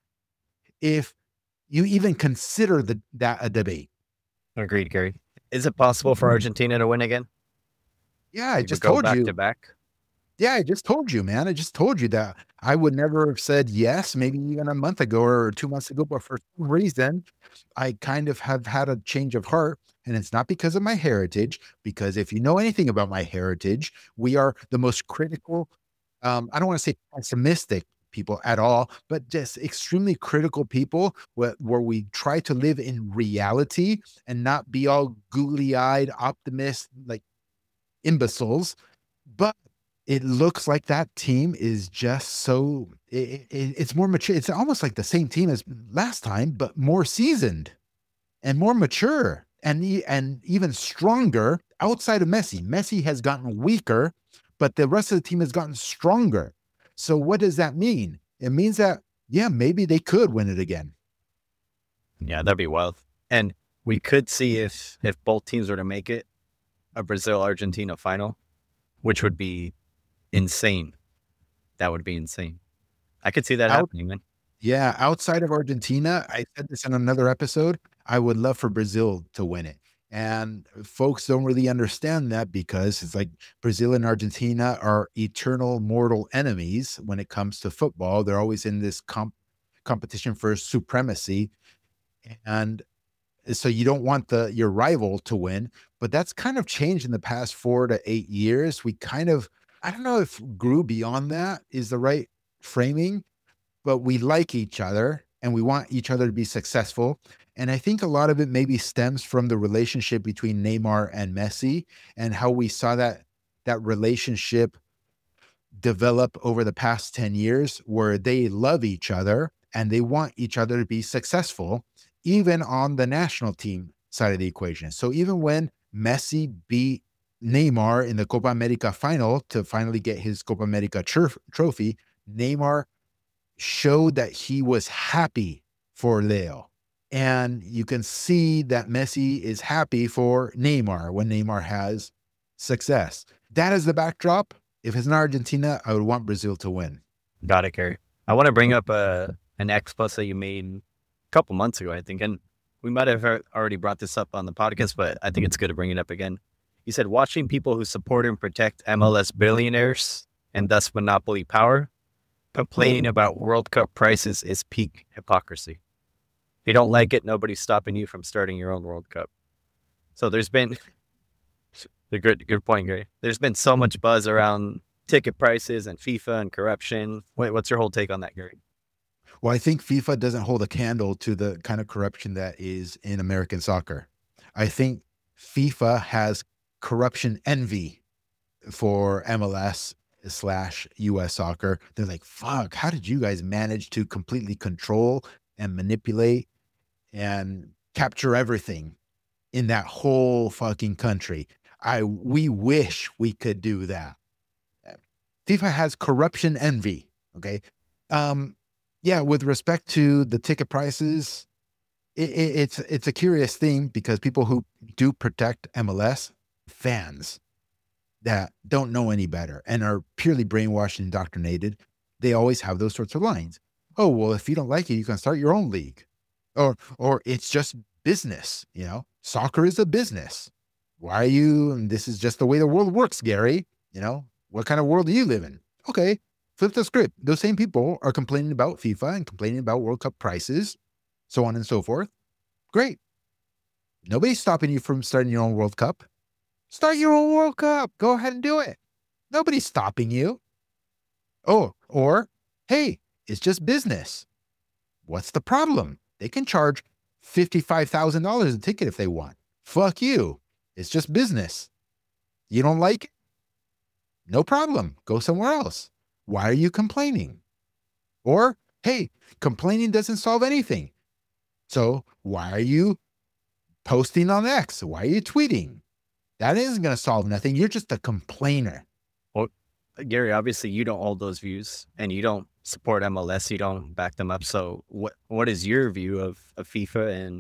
if you even consider the, that a debate. Agreed, Gary. Is it possible for Argentina to win again? Yeah, I We would just go told back you. to back. Yeah, I just told you, man. I just told you that I would never have said yes, maybe even a month ago or two months ago, but for some reason, I kind of have had a change of heart. And it's not because of my heritage, because if you know anything about my heritage, we are the most critical, um, I don't want to say pessimistic people at all, but just extremely critical people where, where we try to live in reality and not be all googly eyed optimists like imbeciles. But it looks like that team is just so it, it, it's more mature. It's almost like the same team as last time, but more seasoned and more mature and e- and even stronger outside of Messi. Messi has gotten weaker, but the rest of the team has gotten stronger. So what does that mean? It means that yeah, maybe they could win it again. Yeah, that'd be wild. And we could see if if both teams were to make it a Brazil Argentina final, which would be insane. That would be insane. I could see that Out happening, man. Yeah, outside of Argentina, I said this in another episode, I would love for Brazil to win it. And folks don't really understand that because it's like Brazil and Argentina are eternal mortal enemies when it comes to football. They're always in this comp- competition for supremacy. And so you don't want the your rival to win, but that's kind of changed in the past four to eight years. We kind of I don't know if grew beyond that is the right framing, but we like each other and we want each other to be successful. And I think a lot of it maybe stems from the relationship between Neymar and Messi and how we saw that that relationship develop over the past ten years where they love each other and they want each other to be successful, even on the national team side of the equation. So even when Messi beat Neymar in the Copa America final to finally get his Copa America tr- trophy, Neymar showed that he was happy for Leo. And you can see that Messi is happy for Neymar when Neymar has success. That is the backdrop. If it's not Argentina, I would want Brazil to win. Got it, Gary. I want to bring up a an X plus that you made a couple months ago, I think, and we might have already brought this up on the podcast, but I think it's good to bring it up again. You said watching people who support and protect M L S billionaires and thus monopoly power complaining about World Cup prices is peak hypocrisy. If you don't like it, nobody's stopping you from starting your own World Cup. So there's been the good good point, Gary. There's been so much buzz around ticket prices and FIFA and corruption. Wait, what's your whole take on that, Gary? Well, I think FIFA doesn't hold a candle to the kind of corruption that is in American soccer. I think FIFA has corruption envy for M L S slash U S soccer. They're like, fuck, how did you guys manage to completely control and manipulate and capture everything in that whole fucking country? I we wish we could do that. FIFA has corruption envy. Okay. Um, yeah, with respect to the ticket prices, it, it, it's it's a curious thing because people who do protect M L S fans that don't know any better and are purely brainwashed and indoctrinated, they always have those sorts of lines. Oh, well, if you don't like it, you can start your own league. Or or it's just business, you know. Soccer is a business. Why are you and this is just the way the world works, Gary? You know, what kind of world do you live in? Okay, flip the script. Those same people are complaining about FIFA and complaining about World Cup prices, so on and so forth. Great. Nobody's stopping you from starting your own World Cup. Start your own World Cup. Go ahead and do it. Nobody's stopping you. Oh, or, hey, it's just business. What's the problem? They can charge fifty-five thousand dollars a ticket if they want. Fuck you. It's just business. You don't like it? No problem. Go somewhere else. Why are you complaining? Or, hey, complaining doesn't solve anything. So why are you posting on X? Why are you tweeting? That isn't going to solve nothing. You're just a complainer. Well, Gary, obviously you don't hold those views and you don't support M L S. You don't back them up. So what what is your view of, of FIFA and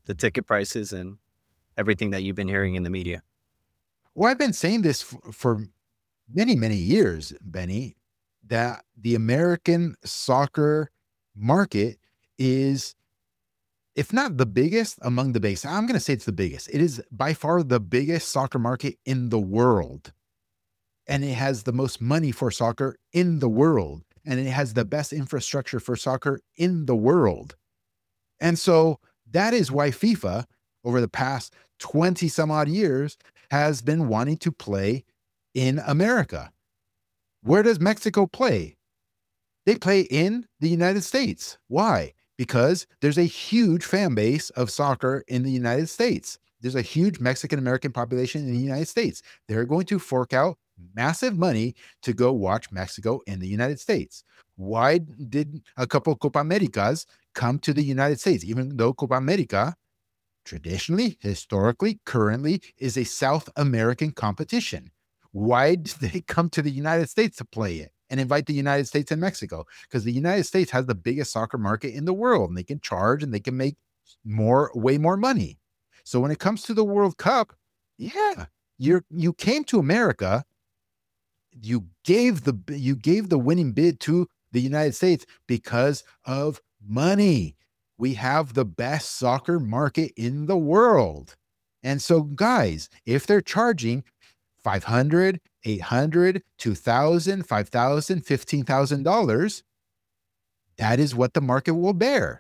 the ticket prices and everything that you've been hearing in the media? Well, I've been saying this f- for many, many years, Benny, that the American soccer market is, if not the biggest, among the biggest. I'm going to say it's the biggest. It is by far the biggest soccer market in the world. And it has the most money for soccer in the world. And it has the best infrastructure for soccer in the world. And so that is why FIFA, over the past twenty some odd years, has been wanting to play in America. Where does Mexico play? They play in the United States. Why? Because there's a huge fan base of soccer in the United States. There's a huge Mexican American population in the United States. They're going to fork out massive money to go watch Mexico in the United States. Why did a couple Copa Americas come to the United States, even though Copa America traditionally, historically, currently is a South American competition? Why did they come to the United States to play it and invite the United States and Mexico? Because the United States has the biggest soccer market in the world, and they can charge and they can make more, way more money. So when it comes to the World Cup, yeah, you're you came to America, you gave the you gave the winning bid to the United States because of money. We have the best soccer market in the world. And so, guys, if they're charging five hundred, eight hundred, two thousand, five thousand, fifteen thousand dollars, that is what the market will bear.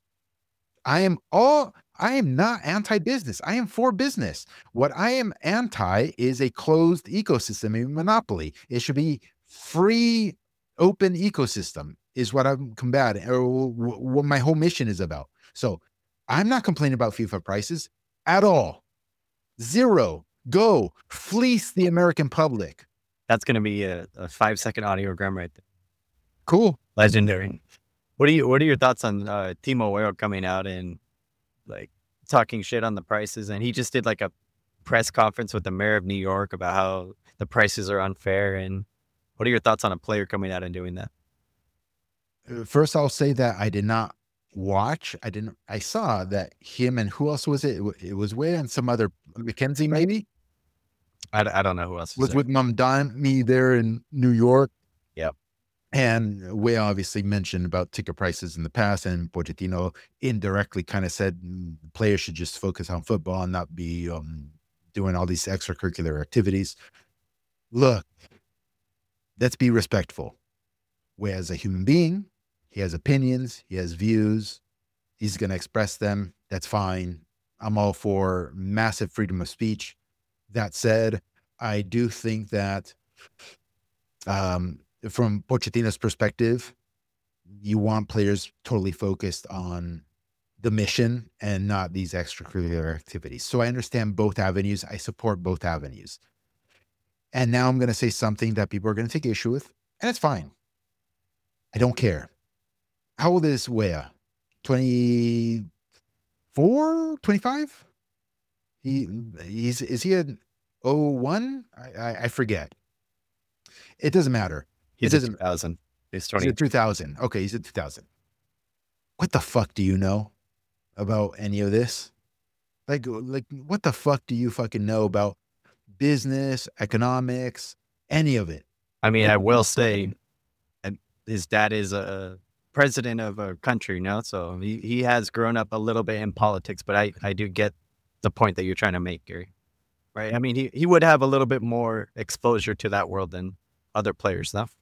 I am all I am not anti-business. I am for business. What I am anti is a closed ecosystem, a monopoly. It should be free, open ecosystem is what I'm combating, or what my whole mission is about. So I'm not complaining about FIFA prices at all. Zero. Go fleece the American public. That's going to be a, a five second audiogram right there. Cool. Legendary. What are you, what are your thoughts on uh, Timo Werner coming out and like talking shit on the prices? And he just did like a press conference with the mayor of New York about how the prices are unfair. And what are your thoughts on a player coming out and doing that? First, I'll say that I did not watch. I didn't, I saw that him and who else was it? It was Way and some other, McKenzie maybe? I, I don't know who else was, was with Mamdani there in New York. Yep. And Way obviously mentioned about ticket prices in the past, and Pochettino indirectly kind of said mm, players should just focus on football and not be um, doing all these extracurricular activities. Look, let's be respectful. Way as a human being, he has opinions, he has views, he's going to express them. That's fine. I'm all for massive freedom of speech. That said, I do think that um, from Pochettino's perspective, you want players totally focused on the mission and not these extracurricular activities. So I understand both avenues. I support both avenues. And now I'm going to say something that people are going to take issue with, and it's fine. I don't care. How old is Weah? twenty-four, twenty-five? He he's is he an oh one? I, I I forget. It doesn't matter. He's it a two thousand. He's twenty. He's a two thousand. Okay, he's a two thousand. What the fuck do you know about any of this? Like like what the fuck do you fucking know about business, economics, any of it? I mean, I will say, and his dad is a president of a country, you know, so he, he has grown up a little bit in politics, but I, I do get the point that you're trying to make, Gary. Right? I mean, he, he would have a little bit more exposure to that world than other players, though.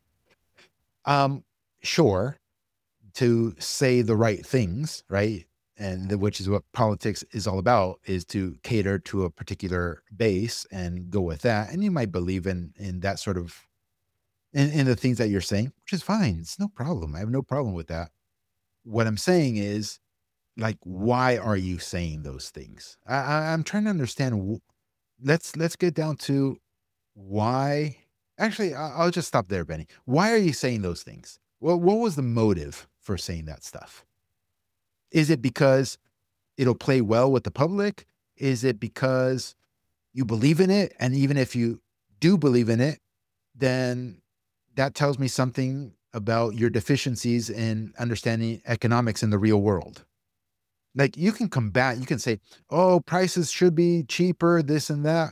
Um, sure, to say the right things, right? And the, which is what politics is all about, is to cater to a particular base and go with that. And you might believe in in that sort of in, in the things that you're saying, which is fine. It's no problem. I have no problem with that. What I'm saying is, like, why are you saying those things? I, I, I'm trying to understand. Let's let's get down to why. Actually, I, I'll just stop there, Benny. Why are you saying those things? Well, what was the motive for saying that stuff? Is it because it'll play well with the public? Is it because you believe in it? And even if you do believe in it, then that tells me something about your deficiencies in understanding economics in the real world. Like you can combat, you can say, oh, prices should be cheaper, this and that.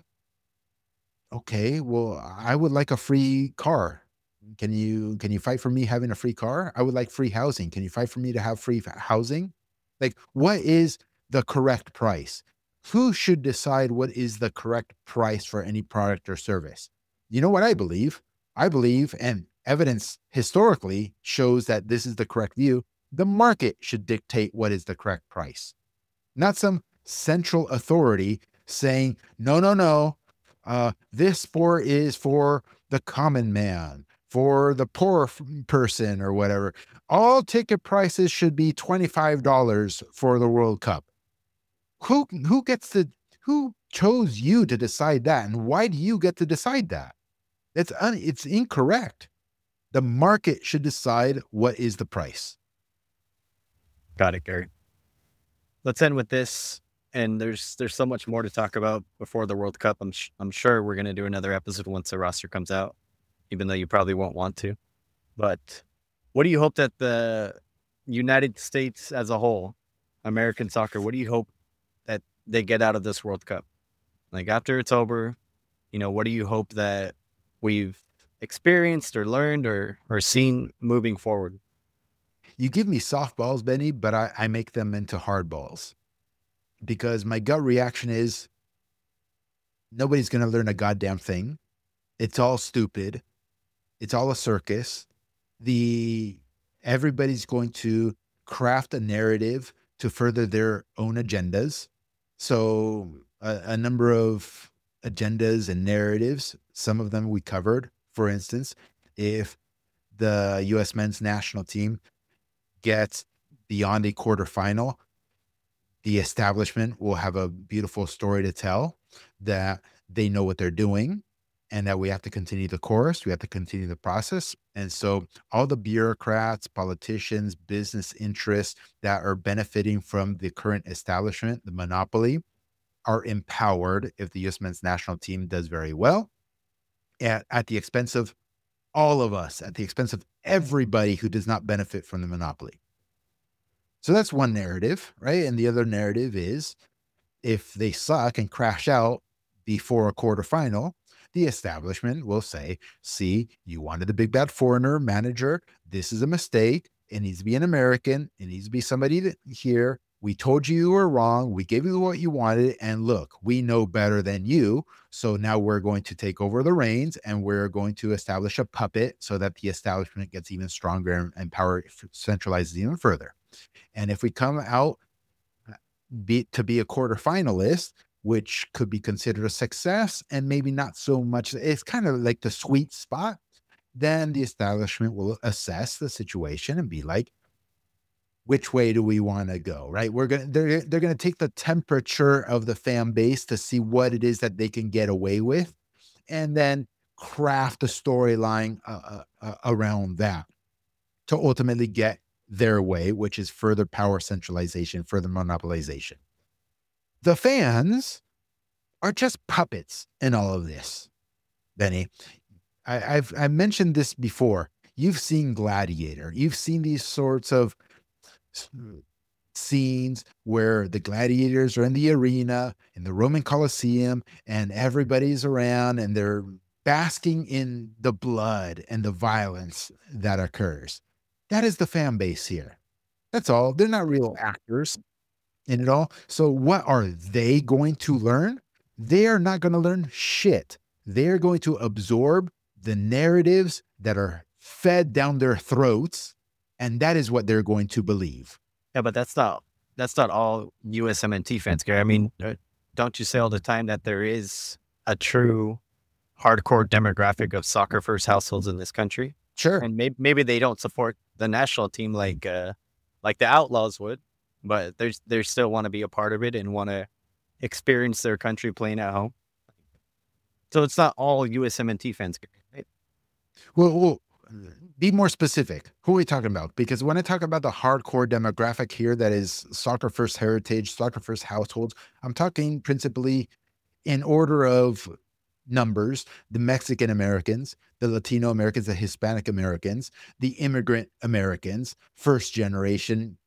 Okay, well, I would like a free car. Can you can you fight for me having a free car? I would like free housing. Can you fight for me to have free f- housing? Like, what is the correct price? Who should decide what is the correct price for any product or service? You know what I believe? I believe, and evidence historically shows that this is the correct view. The market should dictate what is the correct price, not some central authority saying, no, no, no, uh, this sport is for the common man, for the poor f- person, or whatever. All ticket prices should be twenty-five dollars for the World Cup. Who, who gets to, who chose you to decide that? And why do you get to decide that? It's, un, it's incorrect. The market should decide what is the price. Got it, Gary. Let's end with this. And there's there's so much more to talk about before the World Cup. I'm sh- I'm sure we're going to do another episode once the roster comes out, even though you probably won't want to. But what do you hope that the United States as a whole, American soccer, what do you hope that they get out of this World Cup? Like after it's over, you know, what do you hope that we've experienced or learned or or seen moving forward? You give me softballs, Benny, but I, I make them into hard balls, because my gut reaction is nobody's going to learn a goddamn thing. It's all stupid. It's all a circus. The everybody's going to craft a narrative to further their own agendas. So a, a number of agendas and narratives, some of them we covered. For instance, if the U S men's national team gets beyond a quarterfinal, the establishment will have a beautiful story to tell that they know what they're doing, and that we have to continue the course. We have to continue the process. And so all the bureaucrats, politicians, business interests that are benefiting from the current establishment, the monopoly, are empowered if the U S men's national team does very well, at, at the expense of all of us, at the expense of everybody who does not benefit from the monopoly. So that's one narrative, right? And the other narrative is if they suck and crash out before a quarterfinal, the establishment will say, see, you wanted the big bad foreigner manager. This is a mistake. It needs to be an American. It needs to be somebody that here. We told you you were wrong. We gave you what you wanted. And look, we know better than you. So now we're going to take over the reins, and we're going to establish a puppet so that the establishment gets even stronger, and, and power centralizes even further. And if we come out be, to be a quarterfinalist, which could be considered a success and maybe not so much, it's kind of like the sweet spot, then the establishment will assess the situation and be like, which way do we want to go? Right? We're gonna they're they're gonna take the temperature of the fan base to see what it is that they can get away with, and then craft a storyline uh, uh, uh, around that to ultimately get their way, which is further power centralization, further monopolization. The fans are just puppets in all of this, Benny. I, I've I mentioned this before. You've seen Gladiator. You've seen these sorts of scenes where the gladiators are in the arena in the Roman Colosseum, and everybody's around and they're basking in the blood and the violence that occurs. That is the fan base here. That's all. They're not real actors in it all. So what are they going to learn? They are not going to learn shit. They're going to absorb the narratives that are fed down their throats, and that is what they're going to believe. Yeah, but that's not that's not all U S M N T fans, Gary. I mean, uh, don't you say all the time that there is a true hardcore demographic of soccer first households in this country? Sure. And maybe maybe they don't support the national team like uh, like the Outlaws would, but there's they still want to be a part of it and want to experience their country playing at home. So it's not all U S M N T fans, right? Well, well, be more specific. Who are we talking about? Because when I talk about the hardcore demographic here that is soccer first heritage, soccer first households, I'm talking principally in order of numbers: the Mexican Americans, the Latino Americans, the Hispanic Americans, the immigrant Americans, first generation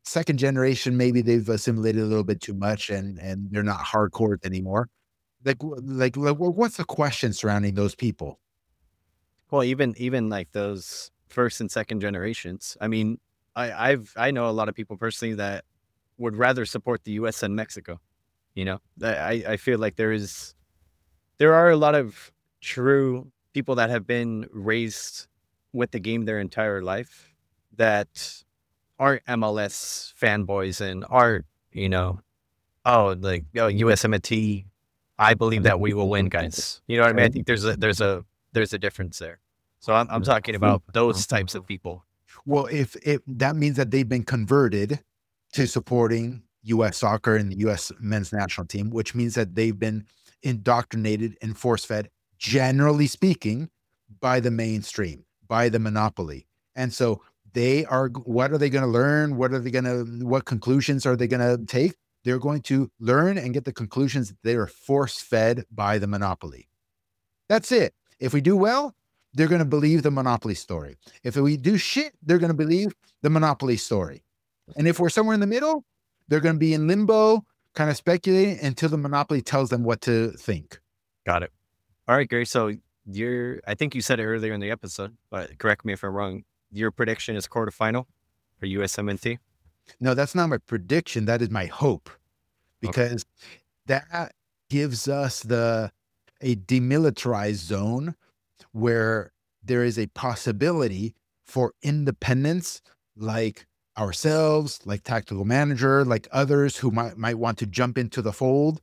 second generation, maybe they've assimilated a little bit too much and and they're not hardcore anymore. Like, like, like, what's the question surrounding those people? Well, even even like those first and second generations. I mean, I I've I know a lot of people personally that would rather support the U S than Mexico. You know, I I feel like there is there are a lot of true people that have been raised with the game their entire life that aren't M L S fanboys and aren't, you know, oh, like, oh, U S M N T, I believe that we will win, guys. You know what I mean? I think there's a there's a there's a difference there. So I'm I'm talking about those types of people. Well, if if that means that they've been converted to supporting U S soccer and the U S men's national team, which means that they've been indoctrinated and force-fed, generally speaking, by the mainstream, by the monopoly. And so they are what are they gonna learn? What are they gonna what conclusions are they gonna take? They're going to learn and get the conclusions that they are force-fed by the monopoly. That's it. If we do well, they're gonna believe the monopoly story. If we do shit, they're gonna believe the monopoly story. And if we're somewhere in the middle, they're gonna be in limbo, kind of speculating until the monopoly tells them what to think. Got it. All right, Gary. So you're, I think you said it earlier in the episode, but correct me if I'm wrong. Your prediction is quarterfinal for U S M N T? No, that's not my prediction. That is my hope, Okay. because that gives us the a demilitarized zone where there is a possibility for independence, like ourselves, like Tactical Manager, like others who might might want to jump into the fold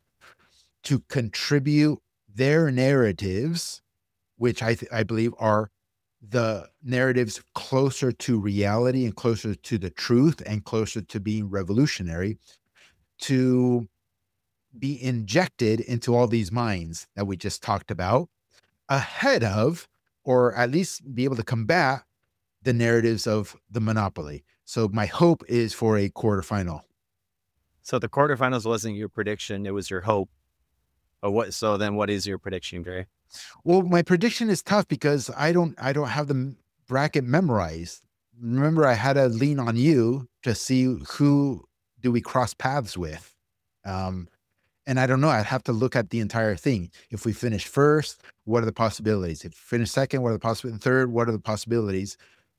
to contribute their narratives, which I th- I believe are the narratives closer to reality and closer to the truth and closer to being revolutionary, to be injected into all these minds that we just talked about ahead of, or at least be able to combat the narratives of the monopoly. So my hope is for a quarterfinal. So the quarterfinals wasn't your prediction; it was your hope. But what? So then, what is your prediction, Gary? Well, my prediction is tough because I don't I don't have the m- bracket memorized. Remember, I had to lean on you to see who do we cross paths with. Um, and I don't know. I'd have to look at the entire thing. If we finish first, what are the possibilities? If we finish second, what are the possibilities? Third, what are the possibilities?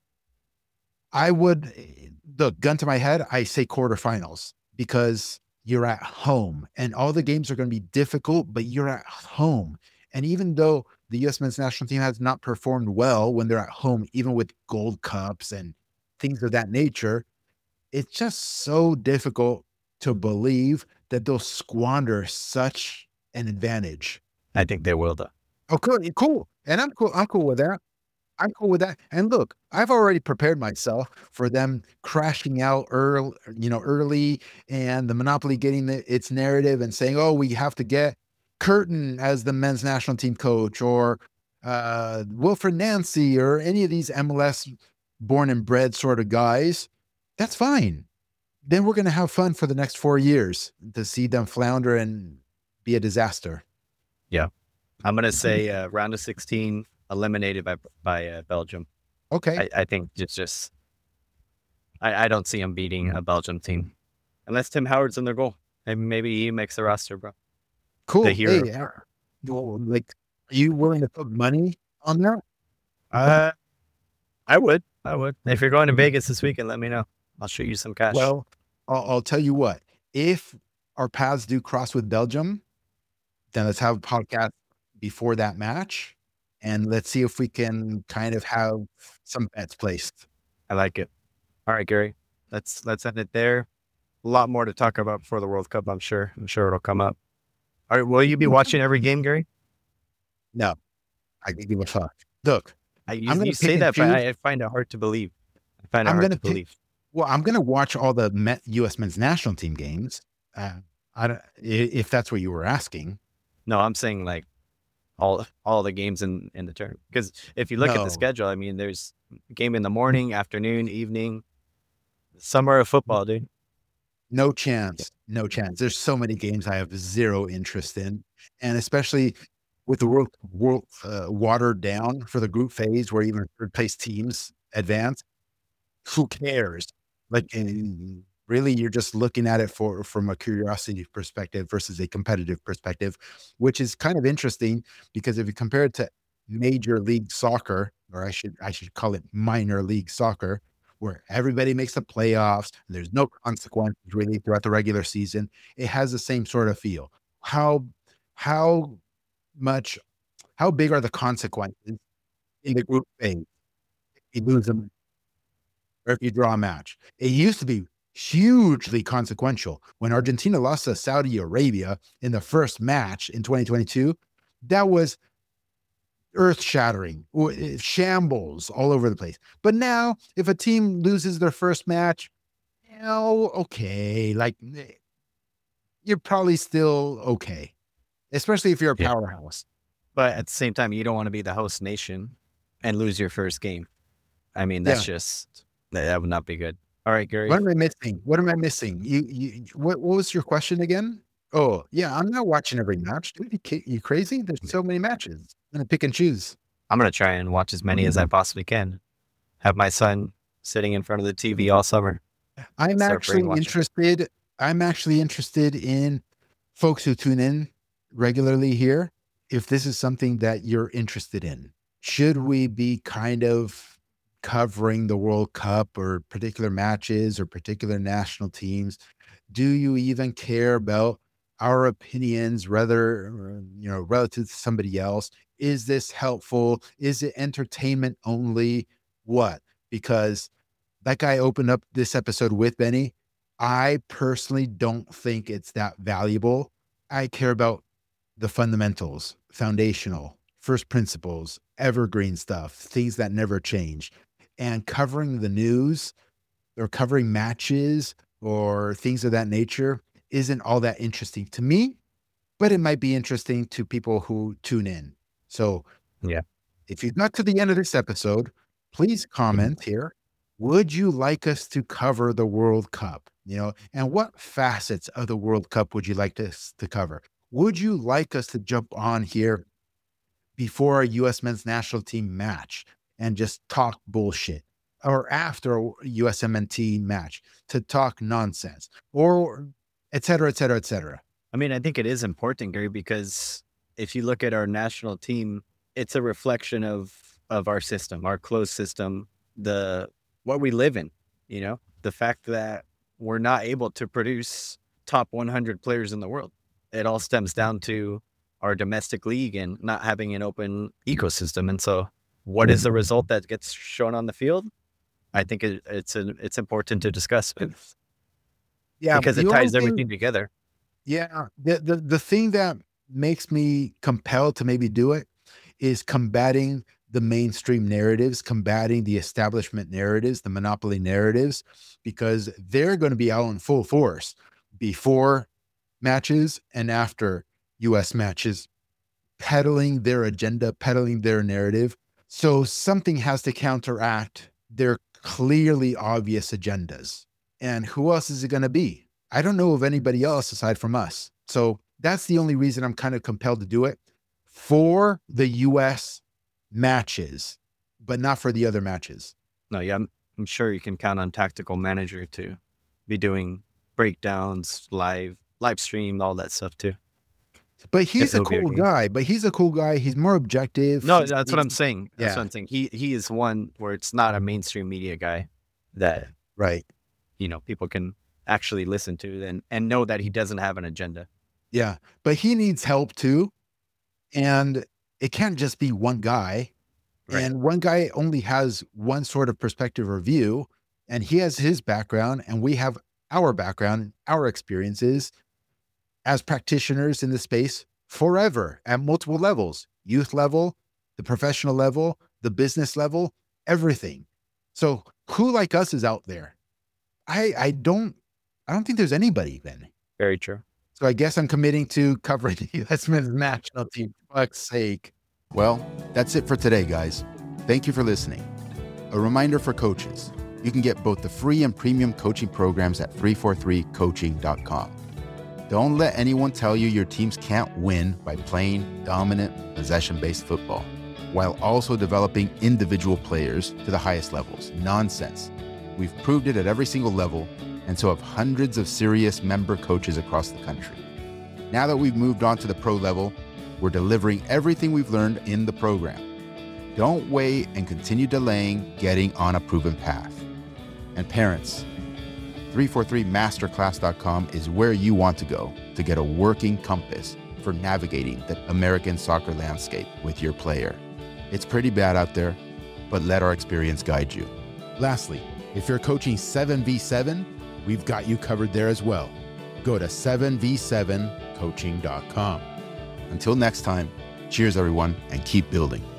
I would eh, look, gun to my head, I say quarterfinals because you're at home and all the games are going to be difficult, but you're at home. And even though the U S men's national team has not performed well when they're at home, even with gold cups and things of that nature, it's just so difficult to believe that they'll squander such an advantage. I think they will, though. Oh, cool. Cool. And I'm cool. I'm cool with that. I'm cool with that. And look, I've already prepared myself for them crashing out early, you know, early, and the monopoly getting the, its narrative and saying, "Oh, we have to get Curtin as the men's national team coach, or uh, Wilfred Nancy, or any of these M L S born and bred sort of guys." That's fine. Then we're going to have fun for the next four years to see them flounder and be a disaster. Yeah, I'm gonna say uh, round of sixteen eliminated by by uh, Belgium. Okay. I, I think it's just I, I don't see them beating a Belgium team unless Tim Howard's in their goal. Maybe maybe he makes the roster, bro. Cool. The hero. Hey, uh, well, like, are you willing to put money on that? Uh, I would. I would. If you're going to Vegas this weekend, let me know. I'll shoot you some cash. Well, I'll, I'll tell you what. If our paths do cross with Belgium, then let's have a podcast before that match, and let's see if we can kind of have some bets placed. I like it. All right, Gary. Let's let's end it there. A lot more to talk about before the World Cup, I'm sure. I'm sure it'll come up. All right, will you be watching every game, Gary? No, I can give a fuck. Look, I, you I'm gonna you say pick and that, but choose. I, I find it hard to believe. I find it I'm hard gonna to pick. believe. Well, I'm gonna watch all the Met, U S men's national team games. Uh, I don't, i- if that's what you were asking. No, I'm saying like all all the games in in the tournament. Because if you look at No. the schedule, I mean, there's a game in the morning, afternoon, evening, summer of football, dude. No chance. No chance. There's so many games I have zero interest in, and especially with the world world uh, watered down for the group phase, where even third place teams advance. Who cares? Like, eh, Really, you're just looking at it for from a curiosity perspective versus a competitive perspective, which is kind of interesting because if you compare it to Major League Soccer, or I should I should call it minor league soccer, where everybody makes the playoffs and there's no consequences really throughout the regular season, it has the same sort of feel. How how much how big are the consequences in the group phase if you lose them or if you draw a match? It used to be hugely consequential. When Argentina lost to Saudi Arabia in the first match in twenty twenty-two, that was earth-shattering, shambles all over the place. But now, if a team loses their first match, you know, okay, like you're probably still okay, especially if you're a Yeah. powerhouse. But at the same time, you don't want to be the host nation and lose your first game. I mean, that's Yeah. just that, that would not be good. All right, Gary. What am I missing? What am I missing? You, you, what, what was your question again? Oh, yeah, I'm not watching every match. Dude, you, ca- you crazy? There's so many matches. I'm gonna pick and choose. I'm gonna try and watch as many as I possibly can. Have my son sitting in front of the T V all summer. I'm Start actually brainwashing. interested. I'm actually interested in folks who tune in regularly here. If this is something that you're interested in, should we be kind of covering the World Cup or particular matches or particular national teams? Do you even care about our opinions, rather, you know, relative to somebody else? Is this helpful? Is it entertainment only? What? Because that guy opened up this episode with Benny. I personally don't think it's that valuable. I care about the fundamentals, foundational, first principles, evergreen stuff, things that never change. And covering the news or covering matches or things of that nature isn't all that interesting to me, but it might be interesting to people who tune in. So, Yeah. if you got to the end of this episode, please comment here. Would you like us to cover the World Cup? You know, and what facets of the World Cup would you like us to cover? Would you like us to jump on here before a U S men's national team match and just talk bullshit, or after a U S M N T match to talk nonsense, or et cetera, et cetera, et cetera? I mean, I think it is important, Gary, because if you look at our national team, it's a reflection of of our system, our closed system, the what we live in. You know, the fact that we're not able to produce top one hundred players in the world. It all stems down to our domestic league and not having an open ecosystem. And so, what is the result that gets shown on the field? I think it, it's a, it's important to discuss Yeah, because it the only ties thing- everything together. Yeah, the, the the thing that makes me compelled to maybe do it is combating the mainstream narratives, combating the establishment narratives, the monopoly narratives, because they're going to be out in full force before matches and after U S matches, peddling their agenda, peddling their narrative. So something has to counteract their clearly obvious agendas. And who else is it going to be? I don't know of anybody else aside from us. So that's the only reason I'm kind of compelled to do it for the U S matches, but not for the other matches. No, yeah, I'm, I'm sure you can count on Tactical Manager to be doing breakdowns, live, live stream, all that stuff too. But he's It'll a be cool okay. guy. But he's a cool guy. He's more objective. No, He's- that's what I'm he's- saying. That's yeah. what I'm saying. He he is one where it's not a mainstream media guy that, Right. you know, people can actually listen to and, and know that he doesn't have an agenda. Yeah. But he needs help too. And it can't just be one guy. Right. And one guy only has one sort of perspective or view. And he has his background, and we have our background, our experiences as practitioners in the space forever at multiple levels, youth level, the professional level, the business level, everything. So who like us is out there? I I don't I don't think there's anybody then. Very true. So I guess I'm committing to covering the U S men's national team. Fuck's sake. Well, that's it for today, guys. Thank you for listening. A reminder for coaches. You can get both the free and premium coaching programs at three forty-three coaching dot com. Don't let anyone tell you your teams can't win by playing dominant, possession-based football, while also developing individual players to the highest levels. Nonsense. We've proved it at every single level, and so have hundreds of serious member coaches across the country. Now that we've moved on to the pro level, we're delivering everything we've learned in the program. Don't wait and continue delaying getting on a proven path. And parents, three forty-three masterclass dot com is where you want to go to get a working compass for navigating the American soccer landscape with your player. It's pretty bad out there, but let our experience guide you. Lastly, if you're coaching seven v seven, we've got you covered there as well. Go to seven v seven coaching dot com. Until next time, cheers everyone, and keep building.